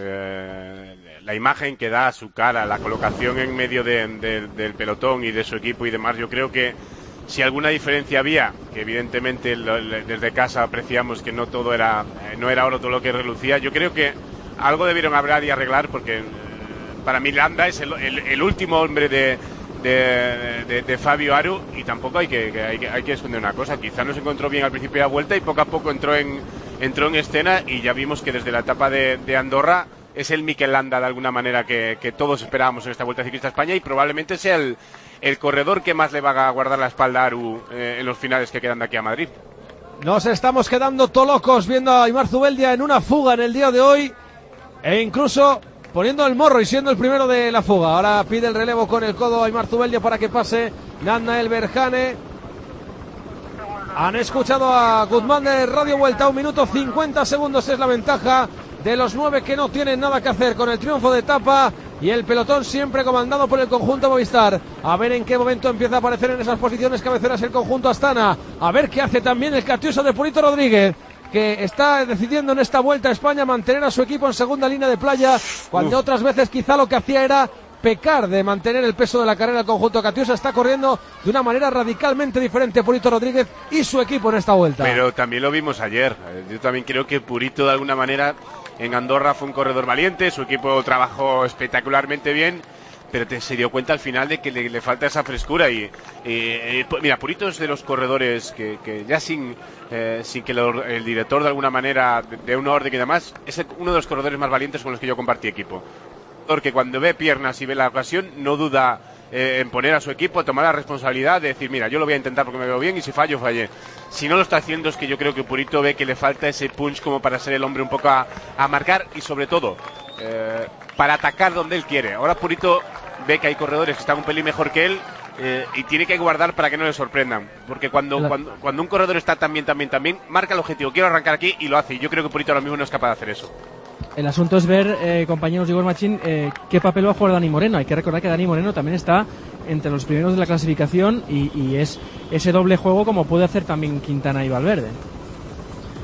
Speaker 4: La imagen que da, su cara, la colocación en medio del pelotón y de su equipo y demás, yo creo que si alguna diferencia había, que evidentemente desde casa apreciamos que no era oro todo lo que relucía, yo creo que algo debieron hablar y arreglar, porque para mí Landa es el último hombre de Fabio Aru, y tampoco hay que esconder una cosa. Quizá no se encontró bien al principio de la vuelta y poco a poco entró en escena, y ya vimos que desde la etapa de Andorra es el Mikel Landa de alguna manera que todos esperábamos en esta Vuelta Ciclista a España, y probablemente sea el corredor que más le va a guardar la espalda a Aru en los finales que quedan de aquí a Madrid.
Speaker 2: Nos estamos quedando tolocos viendo a Aimar Zubeldia en una fuga en el día de hoy, e incluso poniendo el morro y siendo el primero de la fuga. Ahora pide el relevo con el codo a Aimar Zubeldia para que pase Nanda Berhane. Han escuchado a Guzmán de Radio Vuelta. 1 minuto 50 segundos es la ventaja de los 9 que no tienen nada que hacer con el triunfo de etapa, y el pelotón siempre comandado por el conjunto Movistar. A ver en qué momento empieza a aparecer en esas posiciones cabeceras el conjunto Astana. A ver qué hace también el Catiusa de Purito Rodríguez, que está decidiendo en esta Vuelta a España mantener a su equipo en segunda línea de playa, cuando otras veces quizá lo que hacía era pecar de mantener el peso de la carrera. El conjunto Catiusa está corriendo de una manera radicalmente diferente Purito Rodríguez y su equipo en esta Vuelta.
Speaker 4: Pero también lo vimos ayer. Yo también creo que Purito de alguna manera en Andorra fue un corredor valiente, su equipo trabajó espectacularmente bien, pero se dio cuenta al final de que le falta esa frescura. Y mira, Purito es de los corredores que ya sin que el director de alguna manera dé una orden y demás, es uno de los corredores más valientes con los que yo compartí equipo. Porque cuando ve piernas y ve la ocasión, no duda en poner a su equipo, tomar la responsabilidad de decir, mira, yo lo voy a intentar porque me veo bien, y si fallo, fallé. Si no lo está haciendo, es que yo creo que Purito ve que le falta ese punch como para ser el hombre un poco a marcar, y sobre todo para atacar donde él quiere. Ahora Purito ve que hay corredores que están un pelín mejor que él, y tiene que guardar para que no le sorprendan, porque cuando un corredor está también, marca el objetivo, quiero arrancar aquí, y lo hace, y yo creo que Purito ahora mismo no es capaz de hacer eso.
Speaker 3: El asunto es ver, compañeros de Igor Machín, qué papel va a jugar Dani Moreno. Hay que recordar que Dani Moreno también está entre los primeros de la clasificación, y es ese doble juego como puede hacer también Quintana y Valverde.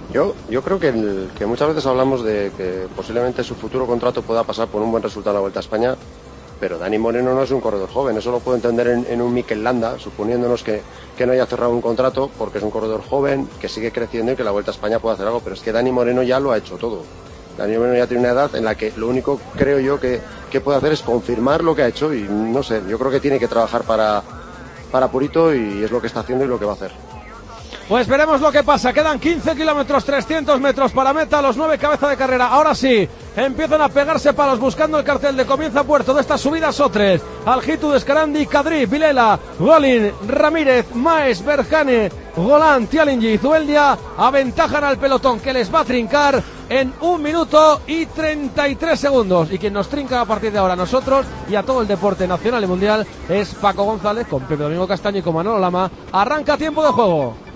Speaker 6: Yo creo que muchas veces hablamos de que posiblemente su futuro contrato pueda pasar por un buen resultado en la Vuelta a España, pero Dani Moreno no es un corredor joven, eso lo puedo entender en un Mikel Landa, suponiéndonos que no haya cerrado un contrato, porque es un corredor joven, que sigue creciendo y que la Vuelta a España pueda hacer algo, pero es que Dani Moreno ya lo ha hecho todo. Dani Moreno ya tiene una edad en la que lo único, creo yo, que puede hacer es confirmar lo que ha hecho y no sé, yo creo que tiene que trabajar para Purito y es lo que está haciendo y lo que va a hacer.
Speaker 2: Pues veremos lo que pasa. Quedan 15 kilómetros, 300 metros para meta, los 9 cabeza de carrera. Ahora sí, empiezan a pegarse palos buscando el cartel de comienza puerto de esta subida Sotres. Aljitu de Escarandi, Cadrí, Vilela, Golin, Ramírez, Maes, Berjane, Golán, Tialingi y Zueldia aventajan al pelotón que les va a trincar en 1 minuto y 33 segundos. Y quien nos trinca a partir de ahora, nosotros y a todo el deporte nacional y mundial, es Paco González con Pepe Domingo Castaño y con Manolo Lama. Arranca tiempo de juego.